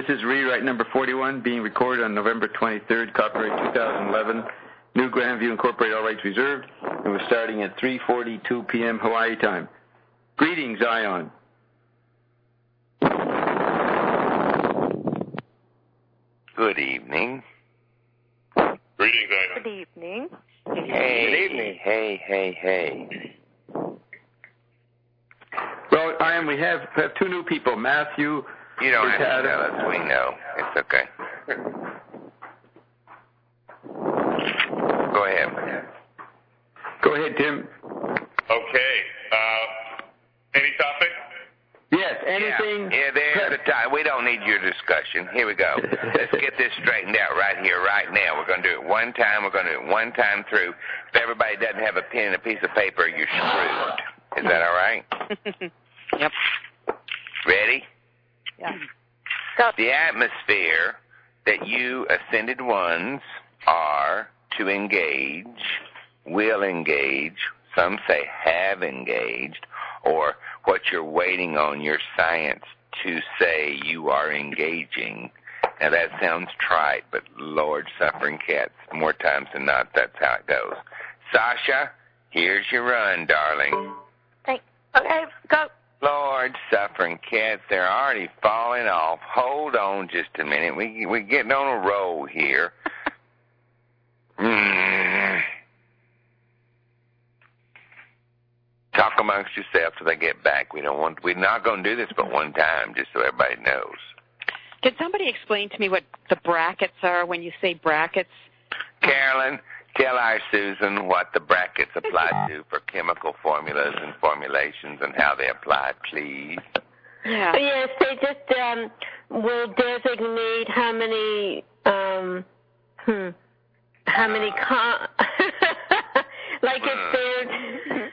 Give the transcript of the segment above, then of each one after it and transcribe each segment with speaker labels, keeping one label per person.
Speaker 1: This is rewrite number 41, being recorded on November 23rd, copyright 2011, New Grandview Incorporated, all rights reserved, and we're starting at 3:42 p.m. Hawaii time. Greetings, Ion.
Speaker 2: Good evening.
Speaker 3: Greetings, Ion.
Speaker 4: Good evening.
Speaker 2: Hey.
Speaker 1: Good evening.
Speaker 2: Hey.
Speaker 1: Well, Ion, we have two new people, Matthew.
Speaker 2: You don't have to tell us. We know. It's okay. Go ahead.
Speaker 1: Go ahead, Tim.
Speaker 3: Okay. Any topic?
Speaker 1: Yes, anything.
Speaker 2: Yeah, there's the time. We don't need your discussion. Here we go. Let's get this straightened out right here, right now. We're going to do it one time. We're going to do it one time through. If everybody doesn't have a pen and a piece of paper, you're screwed. Is that all right?
Speaker 4: Yep.
Speaker 2: Ready?
Speaker 4: Yeah.
Speaker 2: The atmosphere that you ascended ones are to engage, will engage, some say have engaged, or what you're waiting on your science to say you are engaging. Now that sounds trite, but Lord suffering cats, more times than not, that's how it goes. Sasha, here's your run, darling.
Speaker 4: Thanks. Okay, go.
Speaker 2: Lord suffering cats, they're already falling off. Hold on just a minute. We're getting on a roll here. Talk amongst yourselves till they get back. We're not going to do this but one time, just so everybody knows.
Speaker 4: Can somebody explain to me what the brackets are when you say brackets?
Speaker 2: Carolyn, tell our Susan what the brackets apply to for chemical formulas and formulations and how they apply, please.
Speaker 4: Yeah.
Speaker 5: Yes, they just will designate how many like if there's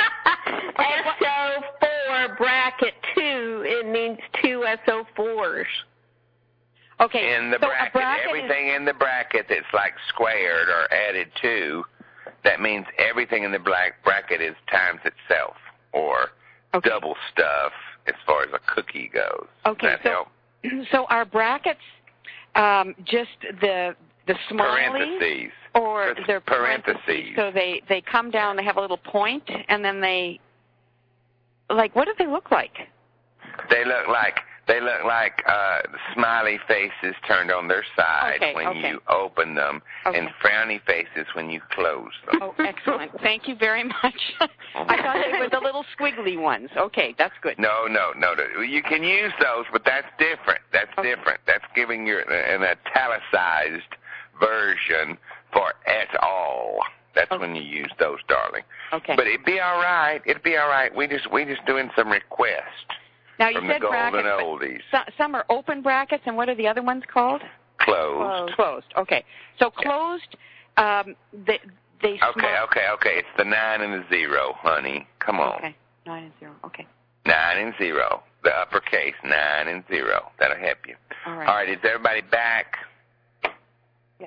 Speaker 5: SO4 bracket 2, it means two SO4s.
Speaker 4: Okay.
Speaker 2: In the bracket, everything in the bracket that's like squared or added to, that means everything in the bracket is times itself or double stuff as far as a cookie goes.
Speaker 4: Okay.
Speaker 2: Does that help?
Speaker 4: So are brackets just the smileys?
Speaker 2: Parentheses.
Speaker 4: Or they're
Speaker 2: parentheses.
Speaker 4: So they come down, they have a little point, and then what do they look like?
Speaker 2: They look like smiley faces turned on their side when you open them, and frowny faces when you close them.
Speaker 4: Oh, excellent. Thank you very much. I thought they were the little squiggly ones. Okay, that's good.
Speaker 2: No. You can use those, but that's different. That's different. That's giving you an italicized version for et al. That's when you use those, darling.
Speaker 4: Okay.
Speaker 2: But it'd be all right. We just doing some requests.
Speaker 4: Now you
Speaker 2: from
Speaker 4: said
Speaker 2: the golden
Speaker 4: brackets,
Speaker 2: oldies.
Speaker 4: Some are open brackets, and what are the other ones called?
Speaker 2: Closed.
Speaker 4: Closed. Okay. So closed, they
Speaker 2: Okay. It's the 9 and the 0, honey. Come on.
Speaker 4: Okay. 9 and 0. Okay.
Speaker 2: 9 and 0. The uppercase, 9 and 0. That'll help you.
Speaker 4: All right.
Speaker 2: All right, is everybody back?
Speaker 4: Yeah.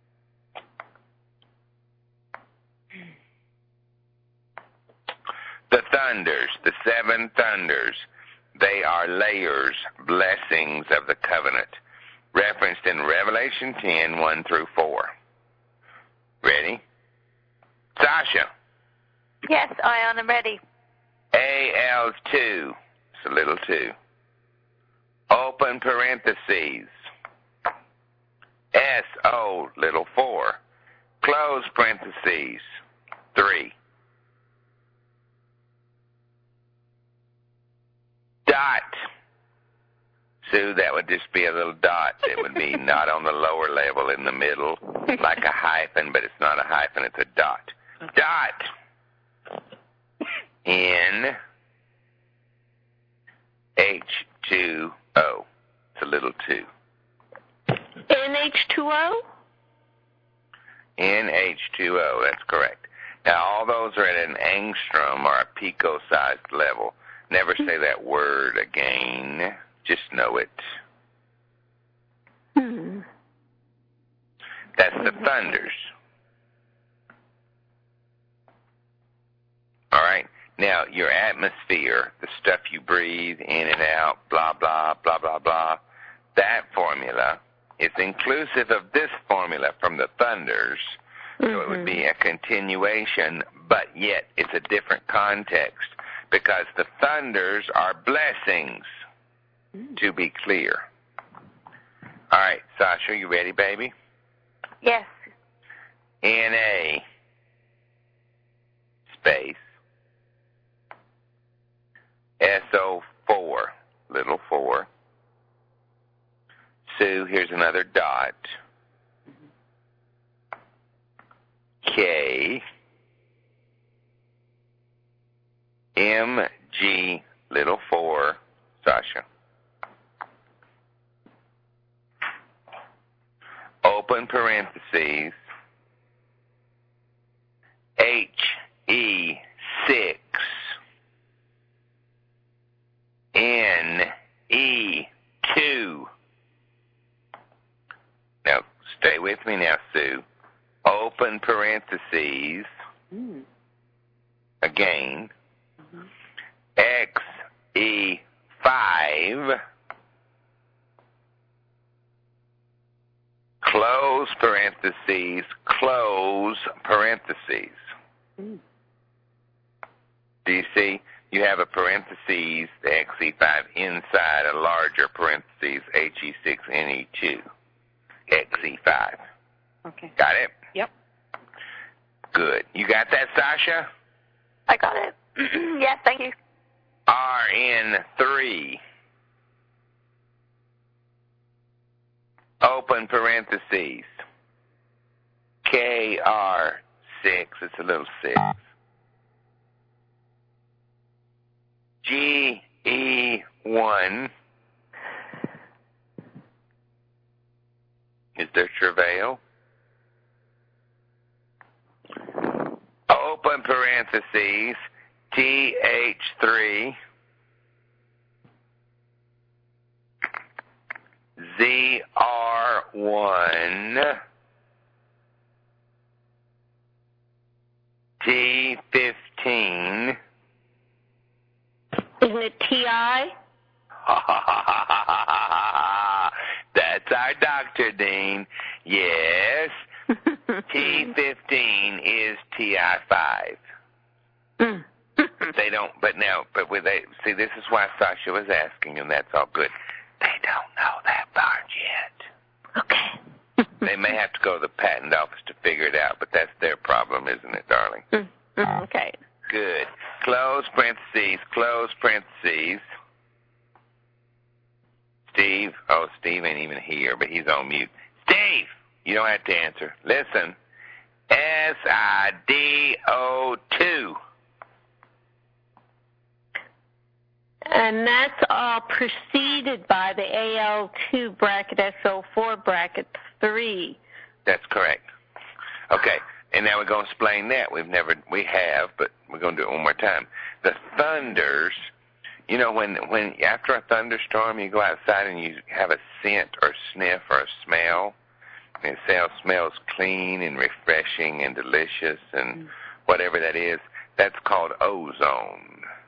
Speaker 2: The thunders, the 7 thunders, they are layers, blessings of the covenant, referenced in Revelation 10, 1 through 4. Ready? Sasha.
Speaker 5: Yes, Ion, I'm ready.
Speaker 2: AL's 2, it's a little 2. Open parentheses. SO, little 4. Close parentheses. 3. Dot. Sue, that would just be a little dot. It would be not on the lower level in the middle, like a hyphen, but it's not a hyphen, it's a dot. Dot. N H2O. It's a little 2.
Speaker 5: NH2O?
Speaker 2: NH2O, that's correct. Now, all those are at an angstrom or a pico-sized level. Never say that word again. Just know it. That's the thunders. All right? Now, your atmosphere, the stuff you breathe in and out, blah, blah, blah, blah, blah, that formula is inclusive of this formula from the thunders, so it would be a continuation, but yet it's a different context because the thunders are blessings, to be clear. All right, Sasha, you ready, baby?
Speaker 4: Yes.
Speaker 2: N-A space SO4, little 4. Sue, here's another dot. K M-G, little 4, Sasha. Open parentheses, H-E-6, N-E-2. Now, stay with me now, Sue. Open parentheses, again, X-E-5, close parentheses, close parentheses. Do you see? You have a parentheses, the XE5, inside a larger parentheses, HE6NE2, XE5.
Speaker 4: Okay.
Speaker 2: Got it?
Speaker 4: Yep.
Speaker 2: Good. You got that, Sasha?
Speaker 5: I got it. Yes, thank you.
Speaker 2: RN3. Open parentheses. KR6. It's a little 6. GE1. Is there travail? Open parentheses. TH3. ZR1. T15.
Speaker 5: Isn't it TI?
Speaker 2: That's our doctor, Dean. Yes. T15 is TI5. They don't, but with see, this is why Sasha was asking, and that's all good. They don't know that part yet.
Speaker 5: Okay.
Speaker 2: They may have to go to the patent office to figure it out, but that's their problem, isn't it, darling?
Speaker 5: Okay.
Speaker 2: Good. Close parentheses, close parentheses. Steve, Steve ain't even here, but he's on mute. Steve, you don't have to answer. Listen. SIDO2.
Speaker 5: And that's all preceded by the AL2 bracket SO4 bracket 3.
Speaker 2: That's correct. Okay, and now we're going to explain that. We have, but we're going to do it one more time. The thunders, you know, when after a thunderstorm, you go outside and you have a scent or sniff or a smell, and it smells clean and refreshing and delicious and whatever that is, that's called ozone.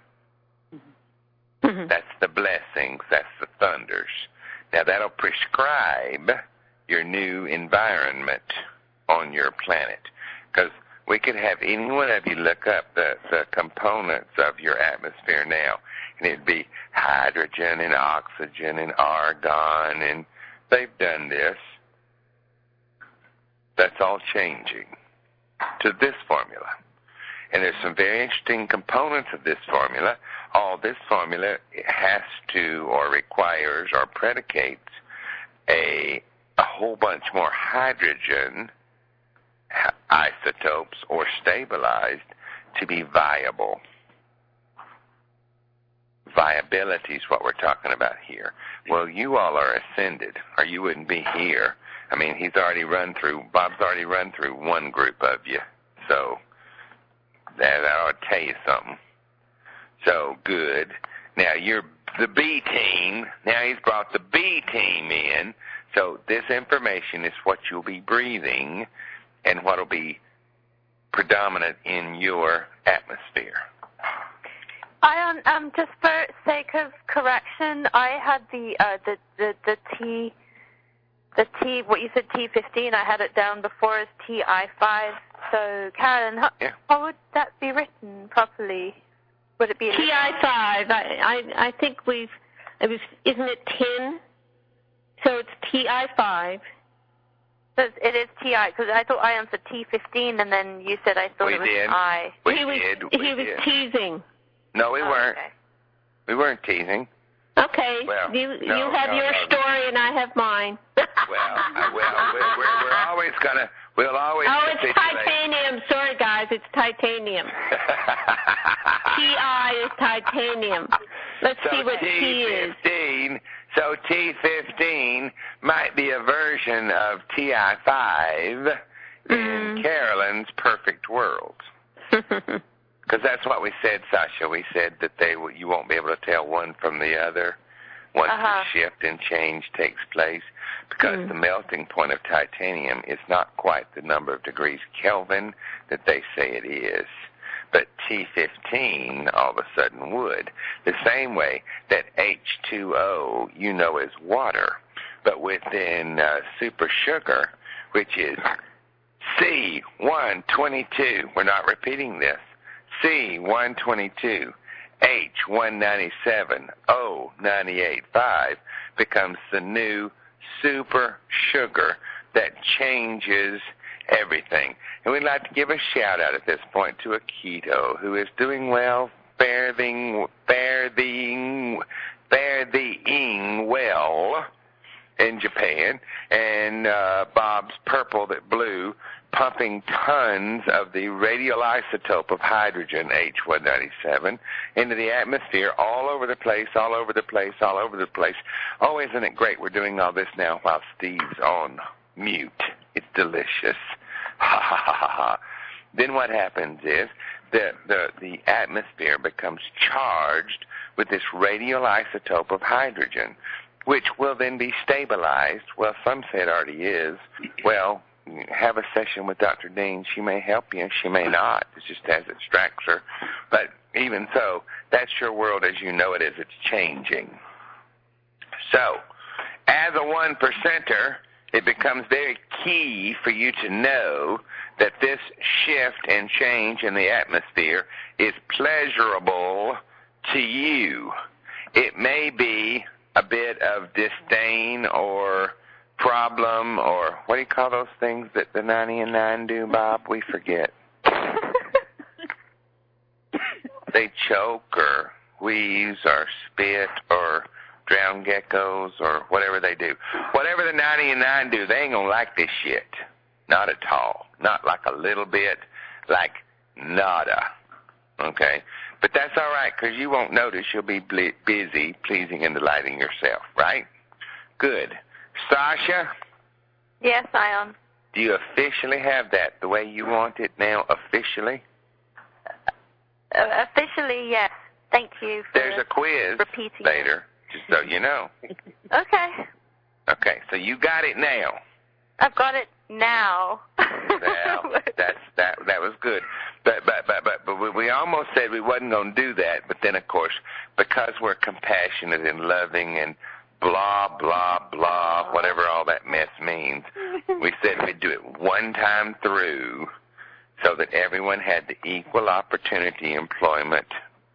Speaker 2: That's the blessings. That's the thunders. Now, that'll prescribe your new environment on your planet. Because we could have any one of you look up the components of your atmosphere now, and it'd be hydrogen and oxygen and argon, and they've done this. That's all changing to this formula. And there's some very interesting components of this formula. All this formula has to or requires or predicates a whole bunch more hydrogen isotopes or stabilized to be viable. Viability is what we're talking about here. Well, you all are ascended, or you wouldn't be here. I mean, Bob's already run through one group of you. So that ought to tell you something. So, good. Now, you're the B team. Now he's brought the B team in. So this information is what you'll be breathing and what will be predominant in your atmosphere.
Speaker 6: Just for sake of correction, I had the T, what you said T15, I had it down before as TI5. So, Carolyn, how would that be written properly? Would it be
Speaker 5: TI5? I think isn't it 10? So it's TI5.
Speaker 6: So it is TI, because I thought I answered T15, and then you said I thought it was I.
Speaker 2: He
Speaker 5: was teasing.
Speaker 2: No, we weren't.
Speaker 6: Okay.
Speaker 2: We weren't teasing.
Speaker 5: Okay.
Speaker 2: Well,
Speaker 5: you have your story, and I have mine.
Speaker 2: We're always gonna. We'll always.
Speaker 5: Oh, it's titanium. Sorry, guys, it's titanium. TI is titanium. Let's see what T is.
Speaker 2: So T15 might be a version of TI5 in Carolyn's perfect world. Because that's what we said, Sasha. We said that you won't be able to tell one from the other once the shift and change takes place, because the melting point of titanium is not quite the number of degrees Kelvin that they say it is. But T15 all of a sudden would. The same way that H2O, is water. But within super sugar, which is C122, we're not repeating this, C122, H197, O985 becomes the new super sugar that changes everything. And we'd like to give a shout out at this point to Akito, who is doing well, faring well in Japan, and Bob's Purple That Blue, pumping tons of the radioisotope of hydrogen, H197, into the atmosphere all over the place. Oh, isn't it great we're doing all this now while Steve's on mute? It's delicious. Ha, ha, ha, ha, ha. Then what happens is the atmosphere becomes charged with this radioisotope of hydrogen, which will then be stabilized. Well, some say it already is. Well, have a session with Dr. Dean. She may help you, she may not. It's just as it strikes her. But even so, that's your world as you know it is. It's changing. So, as a 1%er, it becomes very key for you to know that this shift and change in the atmosphere is pleasurable to you. It may be a bit of disdain or problem, or what do you call those things that the 90 and 9 do, Bob? We forget. They choke or wheeze or spit or drown geckos or whatever they do. Whatever the 90 and 9 do, they ain't going to like this shit. Not at all. Not like a little bit, like nada. Okay? But that's all right, because you won't notice. You'll be busy pleasing and delighting yourself, right? Good. Sasha?
Speaker 6: Yes, Ion.
Speaker 2: Do you officially have that the way you want it now, officially?
Speaker 6: Officially, yes. Thank you for
Speaker 2: There's a quiz
Speaker 6: repeating
Speaker 2: later, just so you know.
Speaker 6: Okay.
Speaker 2: Okay, so you got it now.
Speaker 6: I've got it now.
Speaker 2: Well, that was good. But we almost said we wasn't going to do that, but then, of course, because we're compassionate and loving and blah, blah, blah, whatever all that mess means, we said we'd do it one time through so that everyone had the equal opportunity employment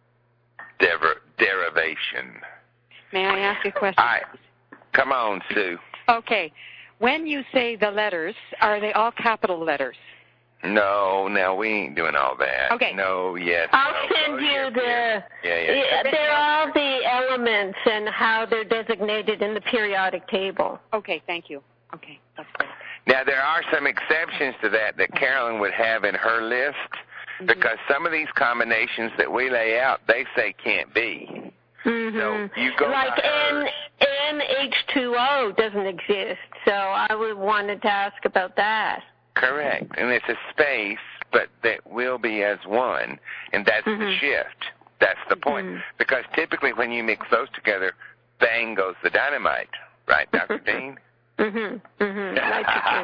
Speaker 2: derivation.
Speaker 7: May I ask a question?
Speaker 2: All right. Come on, Sue.
Speaker 7: Okay. When you say the letters, are they all capital letters?
Speaker 2: No, we ain't doing all that.
Speaker 7: Okay.
Speaker 2: No, yes.
Speaker 5: I'll send you the...
Speaker 2: Yeah.
Speaker 5: They're all the elements and how they're designated in the periodic table.
Speaker 7: Okay, thank you. Okay, that's great.
Speaker 2: Now, there are some exceptions to that Carolyn would have in her list, because some of these combinations that we lay out, they say can't be. So you go
Speaker 5: like NH2O doesn't exist, so I wanted to ask about that.
Speaker 2: Correct. And it's a space, but that will be as one, and that's the shift. That's the point. Because typically when you mix those together, bang goes the dynamite. Right, Dr. Dean?
Speaker 5: Nitrogen.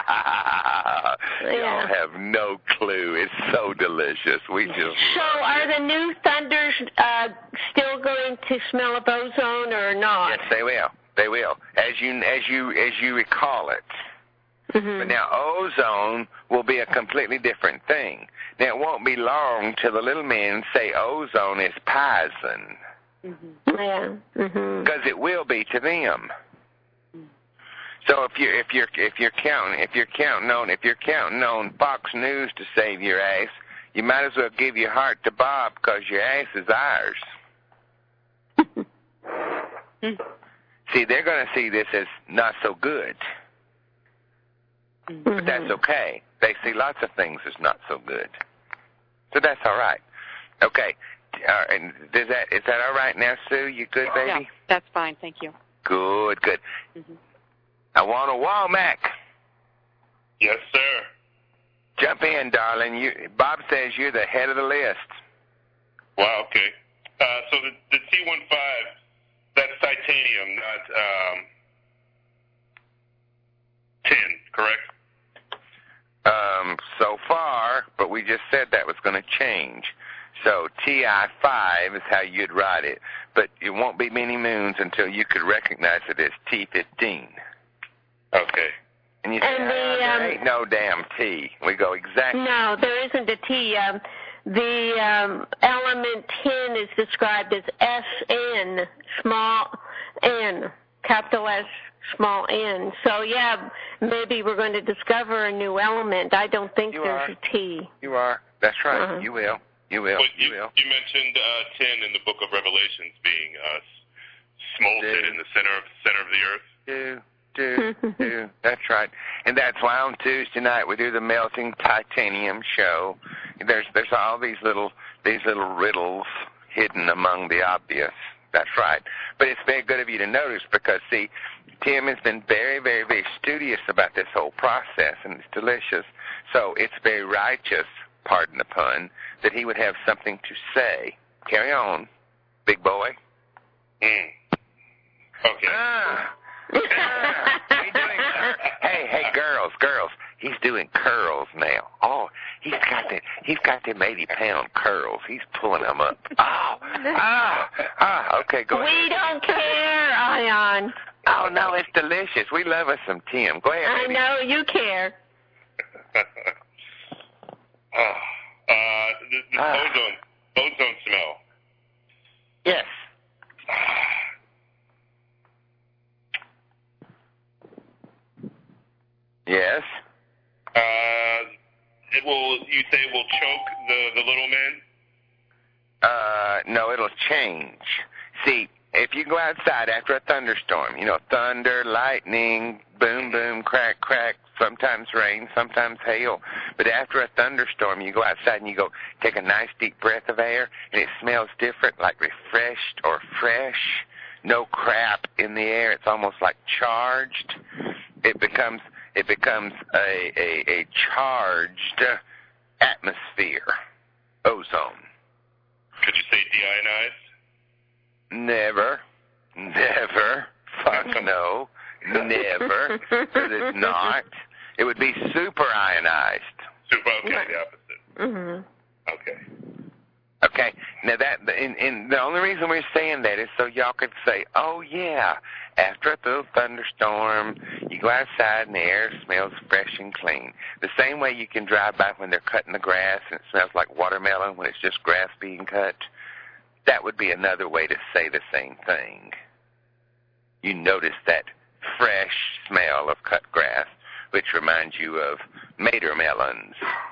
Speaker 2: Y'all have no clue. It's so delicious. We just.
Speaker 5: So, are the new thunders still going to smell of ozone or not?
Speaker 2: Yes, they will. They will, as you recall it. But now ozone will be a completely different thing. Now it won't be long till the little men say ozone is poison.
Speaker 5: Yeah.
Speaker 2: Because it will be to them. So if you're counting on Fox News to save your ass, you might as well give your heart to Bob, because your ass is ours. See, they're going to see this as not so good. But that's okay. They see lots of things as not so good. So that's all right. Okay. And is that all right now, Sue? You good, baby?
Speaker 7: Yeah, that's fine. Thank you.
Speaker 2: Good. I want a Womack.
Speaker 3: Yes, sir.
Speaker 2: Jump in, darling. Bob says you're the head of the list.
Speaker 3: Wow, okay. So the T15, that's titanium, not tin, correct?
Speaker 2: So far, but we just said that was going to change. So TI5 is how you'd write it, but it won't be many moons until you could recognize it as T15.
Speaker 3: Okay.
Speaker 2: And you say, there ain't no damn T. We go exactly.
Speaker 5: No, there isn't a T. The element tin is described as SN, small n, capital S, small n. So, yeah, maybe we're going to discover a new element. I don't think there's a T.
Speaker 2: You are. That's right. You will. You will.
Speaker 3: But you mentioned tin in the Book of Revelations being smolted in the center of the earth.
Speaker 2: Do. That's right. And that's why on Tuesday night we do the Melting Titanium show. There's all these little riddles hidden among the obvious. That's right. But it's very good of you to notice, because, see, Tim has been very, very, very studious about this whole process, and it's delicious. So it's very righteous, pardon the pun, that he would have something to say. Carry on, big boy.
Speaker 3: Okay.
Speaker 2: Hey, girls, he's doing curls now. Oh, he's got them 80-pound curls. He's pulling them up. Okay, go ahead.
Speaker 5: We don't care, Ion.
Speaker 2: Oh, no, it's delicious. We love us some Tim. Go ahead, baby.
Speaker 5: I know you care.
Speaker 3: The ozone smell.
Speaker 2: Yes. Yes.
Speaker 3: You say it will choke the little men?
Speaker 2: No, it'll change. See, if you go outside after a thunderstorm, thunder, lightning, boom, boom, crack, crack, sometimes rain, sometimes hail. But after a thunderstorm, you go outside and you go take a nice deep breath of air, and it smells different, like refreshed or fresh. No crap in the air. It's almost like charged. It becomes a charged atmosphere. Ozone.
Speaker 3: Could you say deionized?
Speaker 2: Never. Fuck no. Never. Because it's not. It would be super ionized.
Speaker 3: Super, okay, the opposite. Okay.
Speaker 2: Okay. Now and the only reason we're saying that is so y'all could say, oh yeah, after a little thunderstorm, you go outside and the air smells fresh and clean. The same way you can drive by when they're cutting the grass and it smells like watermelon when it's just grass being cut. That would be another way to say the same thing. You notice that fresh smell of cut grass, which reminds you of Mater melons.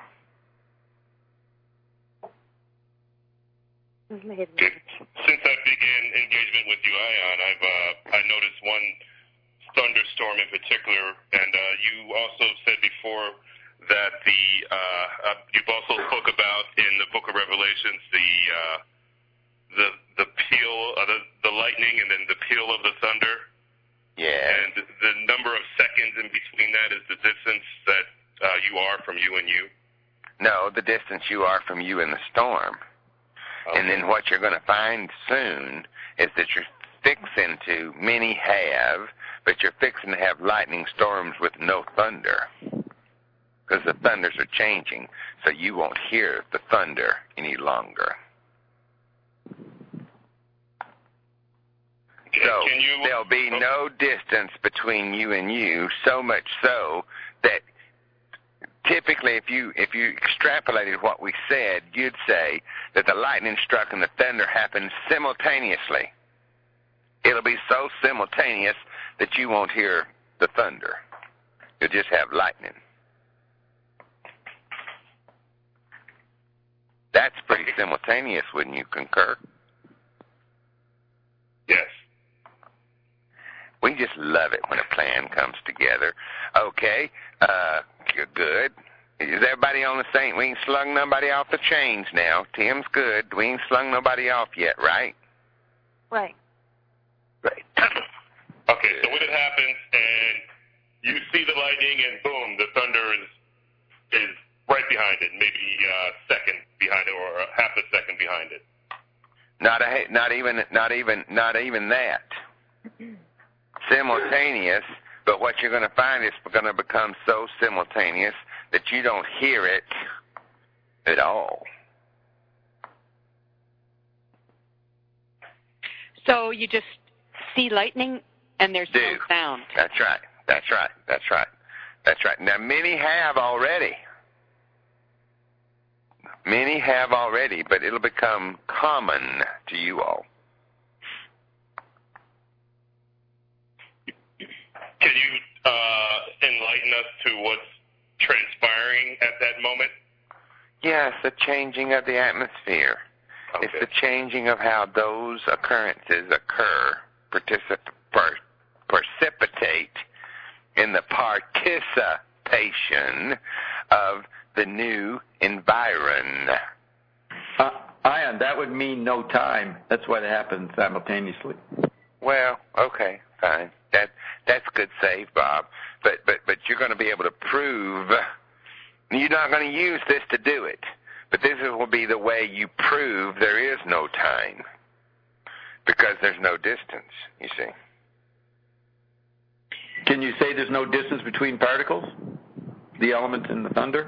Speaker 3: Since I began engagement with you, Ion, I noticed one thunderstorm in particular, and you also said before that you've also spoke about in the Book of Revelations the peal, the lightning, and then the peal of the thunder.
Speaker 2: Yeah.
Speaker 3: And the number of seconds in between that is the distance that you are from you and you.
Speaker 2: No, the distance you are from you in the storm. Okay. And then what you're going to find soon is that your fixing to, many have, but you're fixing to have lightning storms with no thunder. Because the thunders are changing, so you won't hear the thunder any longer. So there'll be no distance between you and you, so much so that typically if you extrapolated what we said, you'd say that the lightning struck and the thunder happened simultaneously. It'll be so simultaneous that you won't hear the thunder. You'll just have lightning. That's pretty simultaneous, wouldn't you concur?
Speaker 3: Yes.
Speaker 2: We just love it when a plan comes together. Okay, good. Is everybody on the same? We ain't slung nobody off the chains now. Tim's good. We ain't slung nobody off yet, right?
Speaker 6: Right.
Speaker 2: Right.
Speaker 3: Okay, so when it happens and you see the lightning and boom, the thunder is right behind it, maybe a second behind it or a half a second behind it. Not even that. Simultaneous, but what you're going to find is going to become so simultaneous that you don't hear it at all.
Speaker 7: So you just see lightning and there's no sound.
Speaker 2: That's right. Now, many have already, but it'll become common to you all.
Speaker 3: Can you enlighten us to what's transpiring at that moment?
Speaker 2: Yes, the changing of the atmosphere. Okay. It's the changing of how those occurrences occur, precipitate in the participation of the new environ.
Speaker 1: Ion, that would mean no time. That's what happens simultaneously.
Speaker 2: Well, okay, fine. That's good save, Bob. But you're going to be able to prove. You're not going to use this to do it. But this will be the way you prove there is no time. Because there's no distance, you see.
Speaker 1: Can you say there's no distance between particles? The elements in the thunder?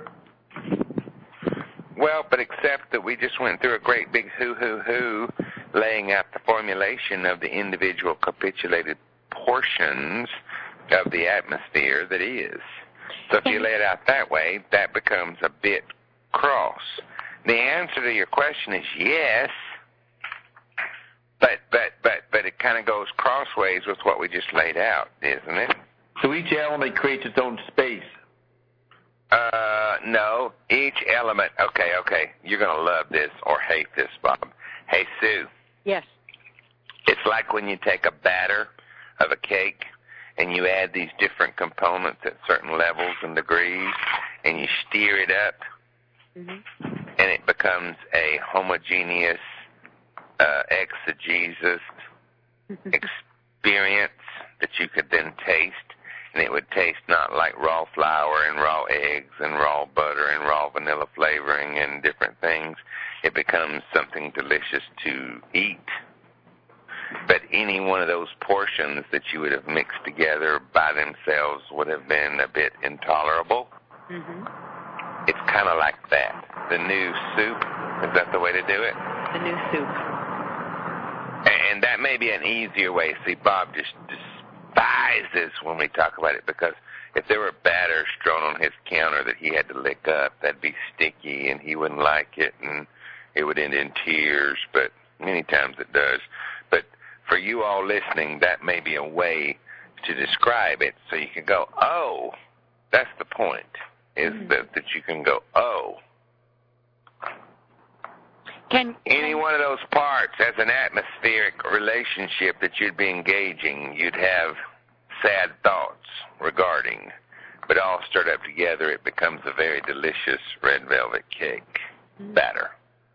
Speaker 2: Well, but except that we just went through a great big hoo, laying out the formulation of the individual capitulated portions of the atmosphere that is. So if you lay it out that way, that becomes a bit cross. The answer to your question is yes, but it kind of goes crossways with what we just laid out, isn't it?
Speaker 1: So each element creates its own space.
Speaker 2: No, each element, okay, you're going to love this or hate this, Bob. Hey, Sue.
Speaker 7: Yes.
Speaker 2: It's like when you take a batter of a cake and you add these different components at certain levels and degrees and you stir it up, and it becomes a homogeneous exegesis experience that you could then taste. And it would taste not like raw flour and raw eggs and raw butter and raw vanilla flavoring and different things. It becomes something delicious to eat. But any one of those portions that you would have mixed together by themselves would have been a bit intolerable. It's kind of like that. The new soup, is that the way to do it?
Speaker 7: The new soup.
Speaker 2: And that may be an easier way. See, Bob just despises when we talk about it, because if there were batter strewn on his counter that he had to lick up, that'd be sticky and he wouldn't like it and it would end in tears, but many times it does. But for you all listening, that may be a way to describe it so you can go, oh, that's the point, is that you can go, oh. Any one of those parts as an atmospheric relationship that you'd be engaging, you'd have sad thoughts regarding. But all stirred up together, it becomes a very delicious red velvet cake batter.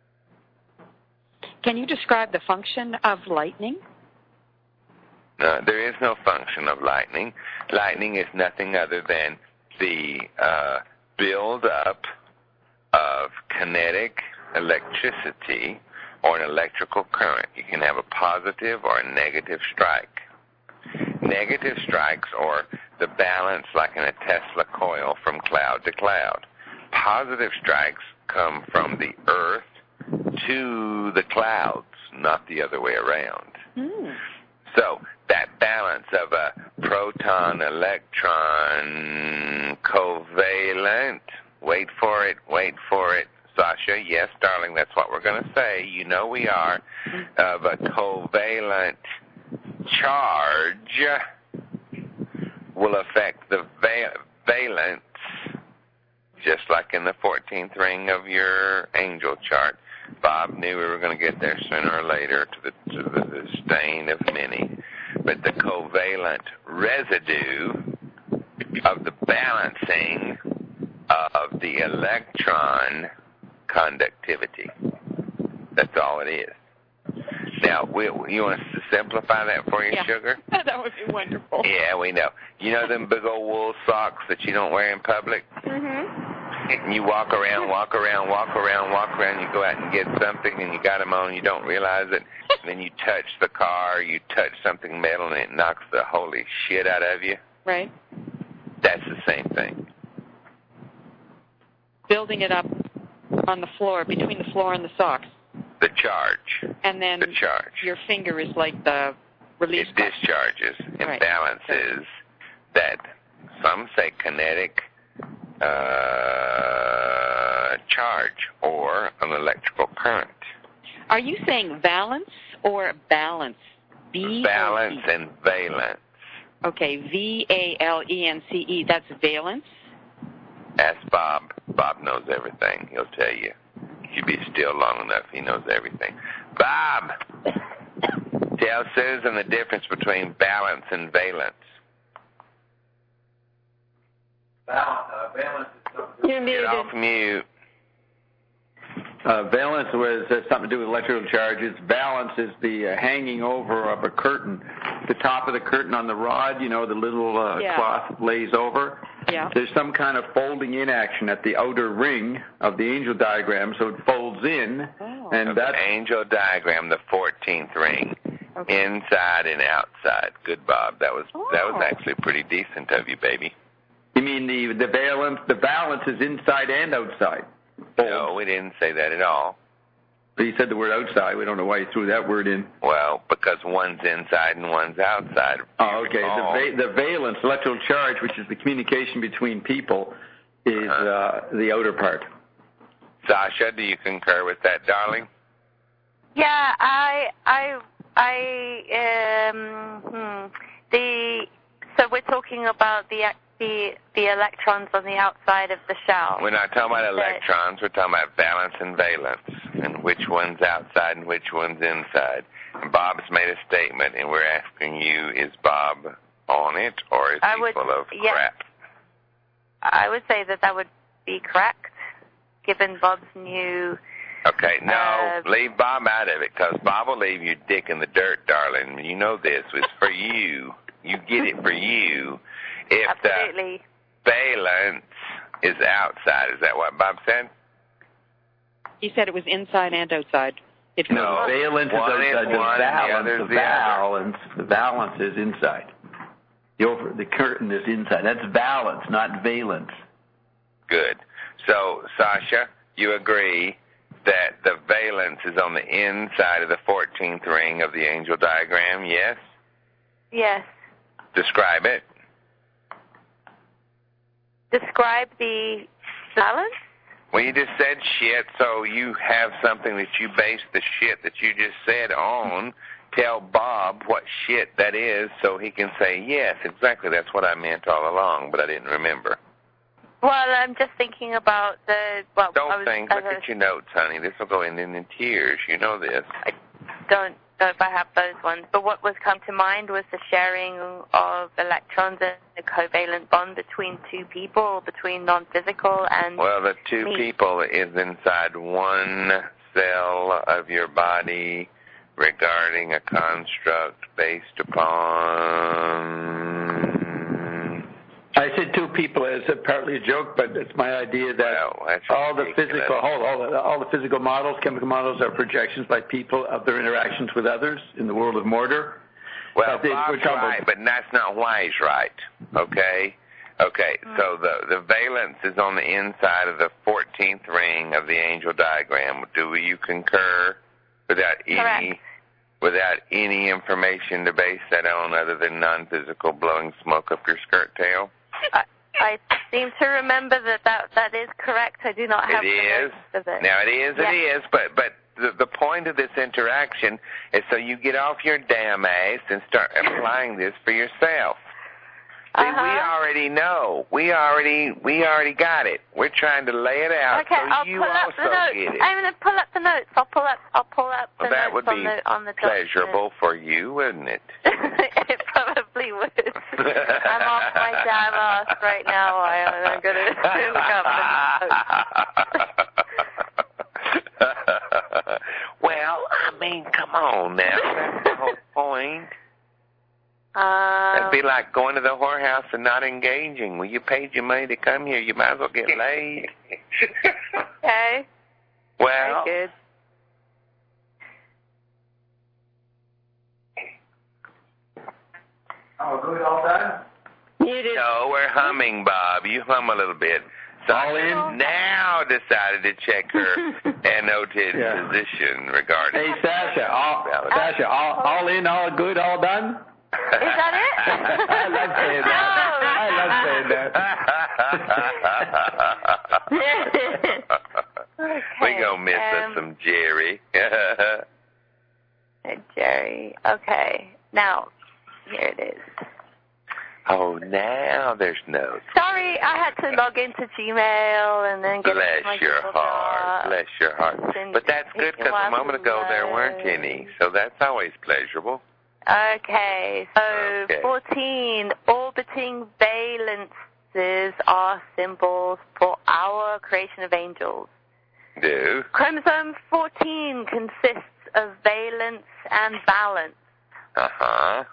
Speaker 7: Can you describe the function of lightning?
Speaker 2: There is no function of lightning. Lightning is nothing other than the build-up of kinetic electricity or an electrical current. You can have a positive or a negative strike. Negative strikes are the balance like in a Tesla coil from cloud to cloud. Positive strikes come from the earth to the clouds, not the other way around. So that balance of a proton-electron covalent, wait for it, Sasha, yes, darling, that's what we're going to say. You know we are, of a covalent charge will affect the valence, just like in the 14th ring of your angel chart. Bob knew we were going to get there sooner or later to the disdain of many. But the covalent residue of the balancing of the electron conductivity. That's all it is. Now, you want us to simplify that for you, Sugar?
Speaker 7: That would be wonderful.
Speaker 2: Yeah, we know. You know them big old wool socks that you don't wear in public? And you walk around, you go out and get something, and you got them on, you don't realize it, and then you touch the car, you touch something metal, and it knocks the holy shit out of you?
Speaker 7: Right.
Speaker 2: That's the same thing.
Speaker 7: Building it up on the floor, between the floor and the socks.
Speaker 2: The charge.
Speaker 7: And then
Speaker 2: the charge.
Speaker 7: Your finger is like the release
Speaker 2: It
Speaker 7: button.
Speaker 2: discharges and
Speaker 7: Right.
Speaker 2: balances that, some say kinetic charge or an electrical current.
Speaker 7: Are you saying valence or balance?
Speaker 2: Balance and valence.
Speaker 7: Okay, V-A-L-E-N-C-E. That's valence?
Speaker 2: Ask Bob. Bob knows everything. He'll tell you. If you be still long enough, he knows everything. Bob, tell Susan the difference between balance and valence.
Speaker 1: Valence is something.
Speaker 5: You're
Speaker 2: Get
Speaker 5: muted.
Speaker 2: off mute.
Speaker 1: Valence has something to do with electrical charges. Valence is the hanging over of a curtain. The top of the curtain on the rod, the little cloth lays over.
Speaker 7: Yeah.
Speaker 1: There's some kind of folding in action at the outer ring of the angel diagram, so it folds in. And
Speaker 2: The angel diagram, the 14th ring, inside and outside. Good, Bob. That was actually pretty decent of you, baby.
Speaker 1: You mean the valence? The balance is inside and outside.
Speaker 2: No, we didn't say that at all.
Speaker 1: But you said the word outside. We don't know why you threw that word in.
Speaker 2: Well, because one's inside and one's outside.
Speaker 1: Oh, okay. The valence, electrical charge, which is the communication between people, is the outer part.
Speaker 2: Sasha, do you concur with that, darling?
Speaker 6: Yeah, so we're talking about the electrons on the outside of the shell.
Speaker 2: We're not talking about electrons. We're talking about valence and valence, and which one's outside and which one's inside. And Bob's made a statement, and we're asking you, is Bob on it, or is he full of crap?
Speaker 6: I would say that would be correct, given Bob's new...
Speaker 2: Okay, no, leave Bob out of it, because Bob will leave your dick in the dirt, darling. You know this. It's for you. You get it for you. If
Speaker 6: Absolutely.
Speaker 2: The valence is outside, is that what Bob said?
Speaker 7: He said it was inside and outside.
Speaker 1: No, valence is outside. The valence is inside. The curtain is inside. That's valence, not valence.
Speaker 2: Good. So, Sasha, you agree that the valence is on the inside of the 14th ring of the angel diagram, yes?
Speaker 6: Yes.
Speaker 2: Describe it.
Speaker 6: Describe the balance?
Speaker 2: Well, you just said shit, so you have something that you base the shit that you just said on. Tell Bob what shit that is so he can say, yes, exactly, that's what I meant all along, but I didn't remember.
Speaker 6: Well, I'm just thinking about
Speaker 2: Don't think. Look at your notes, honey. This will go in tears. You know this.
Speaker 6: I don't know if I have those ones, but what was come to mind was the sharing of electrons and the covalent bond between two people, between non-physical and
Speaker 2: Well, the two people is inside one cell of your body regarding a construct based upon...
Speaker 1: I said two people as partly a joke, but it's my idea that all the physical models, chemical models, are projections by people of their interactions with others in the world of Mordor.
Speaker 2: Well, Bob's right, but that's not why he's right. Okay? Okay, so the valence is on the inside of the 14th ring of the angel diagram. Do you concur without any information to base that on other than non-physical blowing smoke up your skirt tail?
Speaker 6: I seem to remember that is correct. I do not have the notes of it.
Speaker 2: Now, it is, but the point of this interaction is so you get off your damn ass and start applying this for yourself. See, we already know. We already got it. We're trying to lay it out so you also get it.
Speaker 6: I'm going to pull up the notes. I'll pull up the notes
Speaker 2: that would be
Speaker 6: on the
Speaker 2: pleasurable for you, wouldn't it?
Speaker 6: It probably would. I'm off my damn ass right now, and I'm going to look up the notes.
Speaker 2: Well, I mean, come on now. That's the whole point. That'd be like going to the whorehouse and not engaging. Well, you paid your money to come here. You might as well get laid.
Speaker 6: Okay.
Speaker 2: Well.
Speaker 6: Very good.
Speaker 1: Oh, good, all done?
Speaker 5: Muted.
Speaker 2: No, we're humming, Bob. You hum a little bit. So I now decided to check her annotated position regarding.
Speaker 1: Hey, Sasha, all in, all good, all done?
Speaker 6: Is that it?
Speaker 1: I love saying that.
Speaker 6: Okay.
Speaker 2: We gonna miss us some Jerry.
Speaker 6: Jerry. Okay. Now, here it is.
Speaker 2: Oh, now there's notes.
Speaker 6: Sorry, I had to log into Gmail and then get into my
Speaker 2: Bless your heart. But that's good because a moment ago there weren't any, so that's always pleasurable.
Speaker 6: Okay, so 14, orbiting valences are symbols for our creation of angels.
Speaker 2: Do.
Speaker 6: Chromosome 14 consists of valence and balance.
Speaker 2: Uh-huh.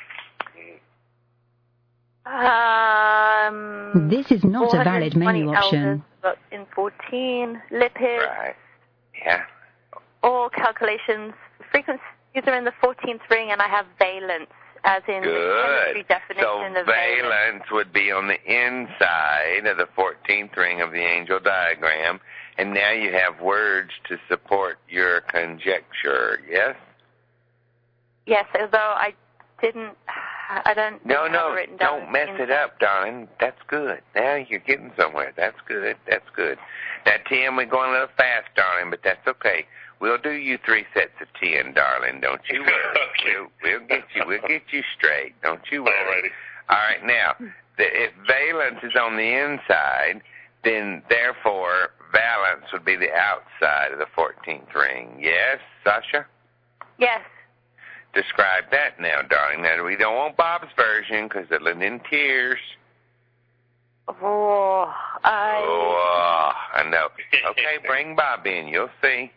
Speaker 8: This is not a valid menu option.
Speaker 6: But in 14, lipids.
Speaker 2: Right. Yeah.
Speaker 6: All calculations, frequencies are in the 14th ring, and I have valence, as in the chemistry definition of valence.
Speaker 2: Valence would be on the inside of the 14th ring of the angel diagram, and now you have words to support your conjecture, yes?
Speaker 6: Yes, although I don't
Speaker 2: No,
Speaker 6: written down
Speaker 2: don't mess it up, darling. That's good. Now you're getting somewhere. That's good. Now, Tim, we're going a little fast, darling, but that's okay. We'll do you 3 sets of 10, darling. Don't you worry. We'll get you straight. Don't you worry. All right. Now, if valence is on the inside, then therefore valence would be the outside of the 14th ring. Yes, Sasha?
Speaker 6: Yes.
Speaker 2: Describe that now, darling. Now, we don't want Bob's version because it'll end in tears. I know. Okay, bring Bob in. You'll see.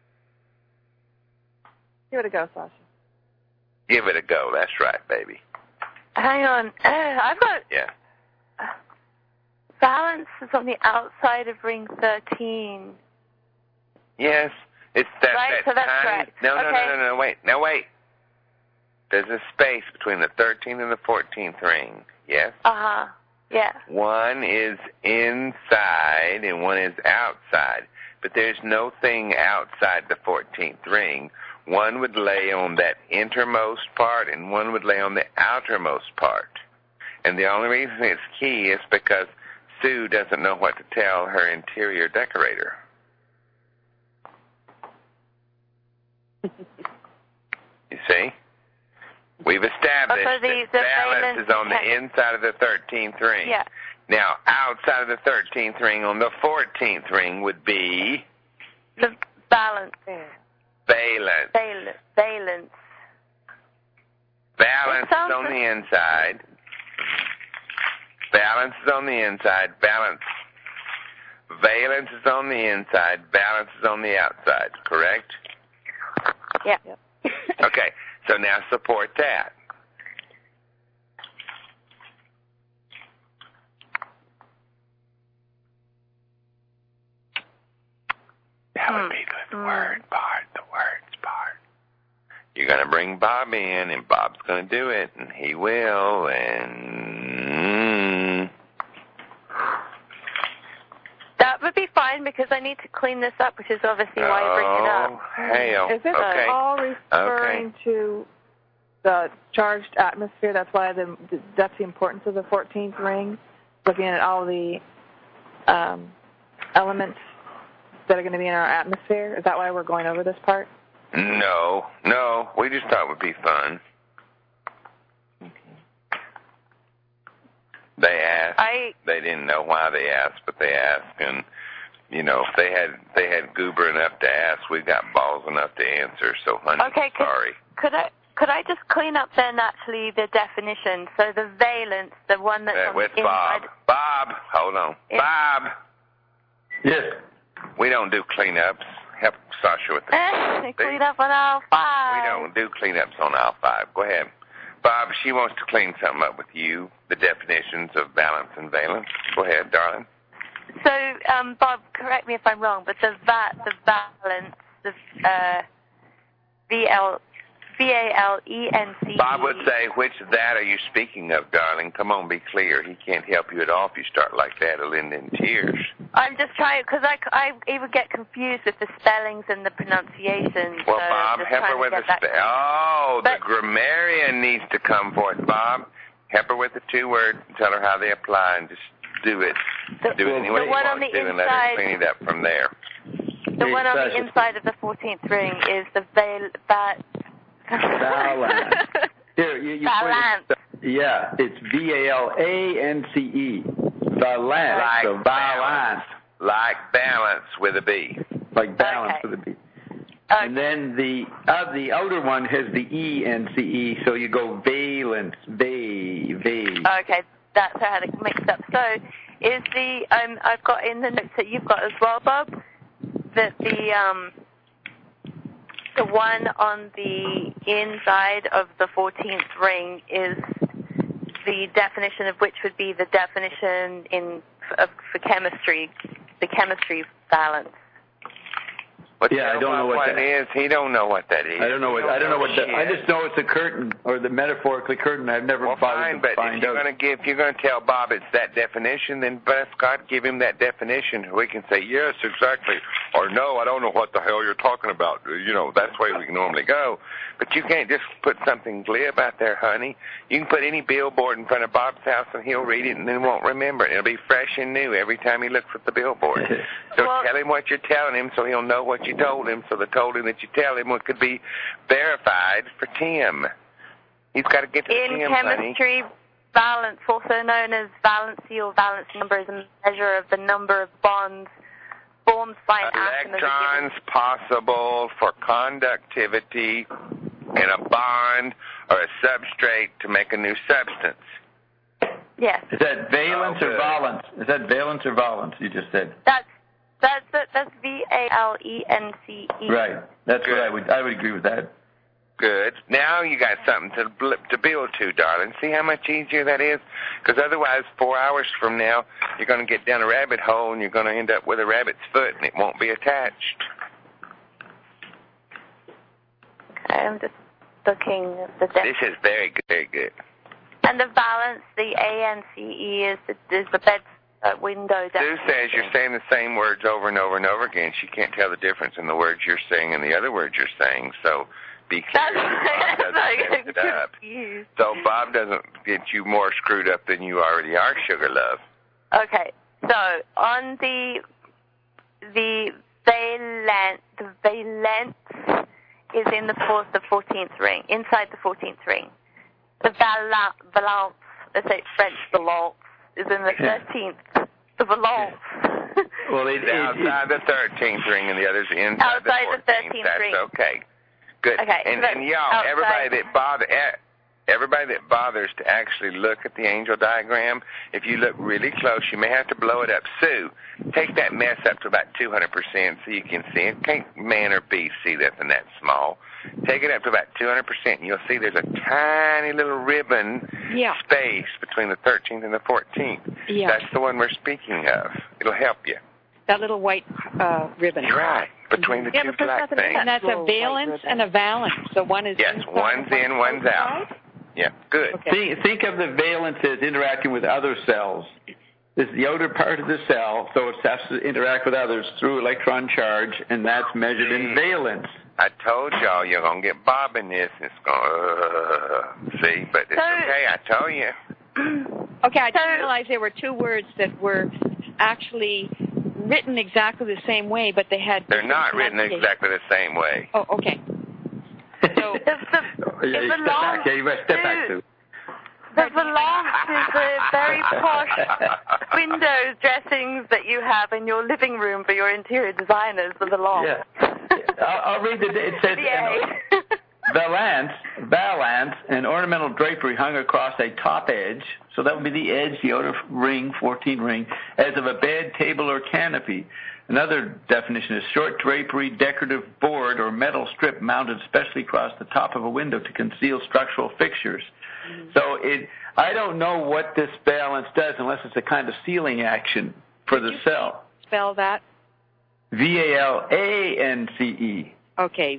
Speaker 9: Give it a go, Sasha.
Speaker 2: Give it a go. That's right, baby.
Speaker 6: Hang on. I've got...
Speaker 2: Yeah.
Speaker 6: Balance is on the outside of ring 13.
Speaker 2: Yes. It's that,
Speaker 6: right, so that's correct.
Speaker 2: No, wait. Now, wait. There's a space between the 13th and the 14th ring. Yes?
Speaker 6: Uh-huh. Yeah.
Speaker 2: One is inside and one is outside. But there's no thing outside the 14th ring. One would lay on that innermost part and one would lay on the outermost part. And the only reason it's key is because Sue doesn't know what to tell her interior decorator. You see? We've established that balance is on the inside of the 13th ring.
Speaker 6: Yeah.
Speaker 2: Now, outside of the 13th ring on the 14th ring would be...
Speaker 6: The balance.
Speaker 2: Valence.
Speaker 6: Valence.
Speaker 2: Balance is on the inside. Balance is on the inside. Valence is on the inside. Balance is on the outside. Correct?
Speaker 6: Yeah.
Speaker 2: Okay. So now support that. That would be the word part, the words part. You're going to bring Bob in, and Bob's going to do it, and he will, and...
Speaker 6: That would be fine because I need to clean this up, which is obviously why you bring it up.
Speaker 2: Hell.
Speaker 9: Is this all referring to the charged atmosphere? That's why that's the importance of the 14th ring, looking at all the elements that are going to be in our atmosphere. Is that why we're going over this part?
Speaker 2: No. We just thought it would be fun. They asked. They didn't know why they asked, but they asked, and if they had goober enough to ask, we got balls enough to answer. So, honey, sorry.
Speaker 6: Could I just clean up then actually the definition? So the valence, the one that's on
Speaker 2: with
Speaker 6: the inside.
Speaker 2: Bob, hold on. Bob.
Speaker 1: Yes.
Speaker 2: We don't do cleanups. Help Sasha with that.
Speaker 6: Clean up on aisle 5.
Speaker 2: We don't do cleanups on aisle 5. Go ahead. Bob, she wants to clean something up with you, the definitions of balance and valence. Go ahead, darling.
Speaker 6: So, Bob, correct me if I'm wrong, but the valence, the VALENCE.
Speaker 2: Bob would say, which that are you speaking of, darling? Come on, be clear. He can't help you at all if you start like that. It'll end in tears.
Speaker 6: I'm just trying, because I even get confused with the spellings and the pronunciation.
Speaker 2: Well, Bob, help her with the the grammarian needs to come forth, Bob. Help her with the 2 words and tell her how they apply and just do it. Do it anyway you want to do and let her clean it up from there.
Speaker 6: The one on the inside of the 14th ring is the
Speaker 1: balance. Here, you
Speaker 6: balance.
Speaker 1: Yeah, it's VALANCE. Balance.
Speaker 2: Like
Speaker 1: so balance.
Speaker 2: Like balance with a B.
Speaker 1: Like balance with a B. And then the outer one has the ENCE, so you go valence,
Speaker 6: Okay, that's how I had it mixed up. So is the I've got in the notes that you've got as well, Bob, that the one on the inside of the 14th ring is the definition of which would be the definition for chemistry, the chemistry balance.
Speaker 2: I don't know what that is. He don't know what that is.
Speaker 1: I don't know what that. I just know it's a curtain, or the metaphorically curtain. I've never bothered to find out.
Speaker 2: If you're going to tell Bob it's that definition, then bless God, give him that definition. We can say yes, exactly, or no, I don't know what the hell you're talking about. That's the way we normally go. But you can't just put something glib out there, honey. You can put any billboard in front of Bob's house, and he'll read it, and then won't remember it. It'll be fresh and new every time he looks at the billboard. So tell him what you're telling him, so he'll know what you told him, so the told him that you tell him could be verified for Tim. He's got to get to Tim,
Speaker 6: in chemistry, honey. Valence, also known as valency or valence number, is a measure of the number of bonds formed by an atom.
Speaker 2: Electrons possible for conductivity in a bond or a substrate to make a new substance.
Speaker 6: Yes.
Speaker 1: Is that valence or valence? Is that valence or valence? You just said.
Speaker 6: That's VALENCE.
Speaker 1: Right. That's good. What I would agree with that.
Speaker 2: Good. Now you got something to build to, darling. See how much easier that is? Because otherwise, 4 hours from now, you're going to get down a rabbit hole and you're going to end up with a rabbit's foot and it won't be attached.
Speaker 6: Okay, I'm just looking at the
Speaker 2: This is very good, very good.
Speaker 6: And the valence, the ANCE, is the bed window.
Speaker 2: Sue says you're saying the same words over and over and over again. She can't tell the difference in the words you're saying and the other words you're saying, so be careful. Bob doesn't mess it up. So Bob doesn't get you more screwed up than you already are, sugar love.
Speaker 6: Okay, so on the valence is in the 14th ring, inside the 14th ring. The valence, let's say French valence, is in the 13th. The valence.
Speaker 2: Well, it's outside the 13th ring, and the other's inside the 14th.
Speaker 6: The 13th ring.
Speaker 2: That's okay. Good.
Speaker 6: Okay,
Speaker 2: and y'all, everybody that bothers to actually look at the angel diagram, if you look really close, you may have to blow it up. Sue, take that mess up to about 200% so you can see it. Can't man or beast see that in that small. Take it up to about 200%, and you'll see there's a tiny little ribbon space between the 13th and the 14th. Yeah. That's the one we're speaking of. It'll help you.
Speaker 7: That little white ribbon.
Speaker 2: Right. between the two black things.
Speaker 7: And that's a valence and a valence. So one is
Speaker 2: yes, one's in, one's out. Yeah, good.
Speaker 1: Okay. Think of the valence as interacting with other cells. This is the outer part of the cell, so it has to interact with others through electron charge, and that's measured in valence.
Speaker 2: I told y'all you're going to get Bob in this. It's going to, see, but it's okay, I told you.
Speaker 7: Okay, I didn't realize there were two words that were actually written exactly the same way, but they had...
Speaker 2: They're not written exactly the same way.
Speaker 7: Oh, okay. So...
Speaker 1: you must step back, Sue.
Speaker 6: The valance is the very posh windows, dressings that you have in your living room for your interior designers, the valance.
Speaker 1: Yeah. I'll read it says... Valance, an ornamental drapery hung across a top edge, so that would be the edge, the outer ring, 14 ring, as of a bed, table, or canopy. Another definition is short drapery, decorative board, or metal strip mounted specially across the top of a window to conceal structural fixtures. So I don't know what this valance does unless it's a kind of sealing action for the cell.
Speaker 7: Spell that?
Speaker 1: V-A-L-A-N-C-E.
Speaker 7: Okay,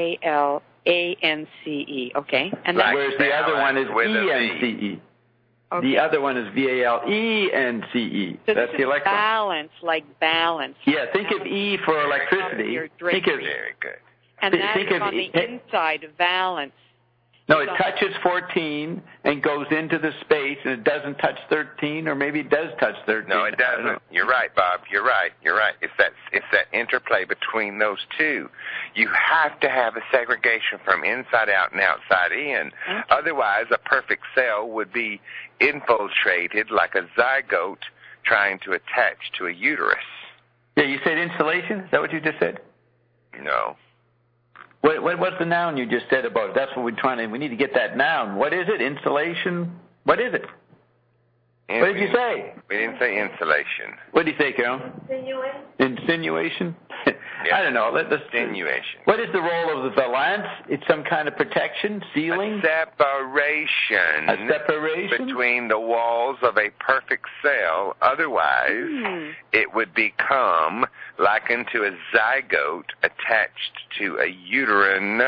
Speaker 7: V-A-L-A-N-C-E. Okay. And
Speaker 1: whereas the other one is E-N-C-E. Okay. The other one is V-A-L-E-N-C-E.
Speaker 7: So
Speaker 1: that's the electron.
Speaker 7: Balance, like balance.
Speaker 1: Yeah, think of E for electricity.
Speaker 2: Very good.
Speaker 7: And that's on the inside, valence.
Speaker 1: No, it touches 14 and goes into the space, and it doesn't touch 13, or maybe it does touch 13.
Speaker 2: No, it doesn't. You're right, Bob. You're right. It's that interplay between those two. You have to have a segregation from inside out and outside in. Okay. Otherwise, a perfect cell would be infiltrated like a zygote trying to attach to a uterus.
Speaker 1: Yeah, you said insulation? Is that what you just said?
Speaker 2: No.
Speaker 1: What's the noun you just said about it? That's what we need to get that noun. What is it? Insulation? What is it? What did you say?
Speaker 2: We didn't say insulation.
Speaker 1: What did you say, Carol? Insinuation?
Speaker 2: Yeah.
Speaker 1: I don't know.
Speaker 2: Insinuation.
Speaker 1: What is the role of the valance? It's some kind of protection, sealing?
Speaker 2: A separation between the walls of a perfect cell. Otherwise, it would become likened to a zygote attached to a uterine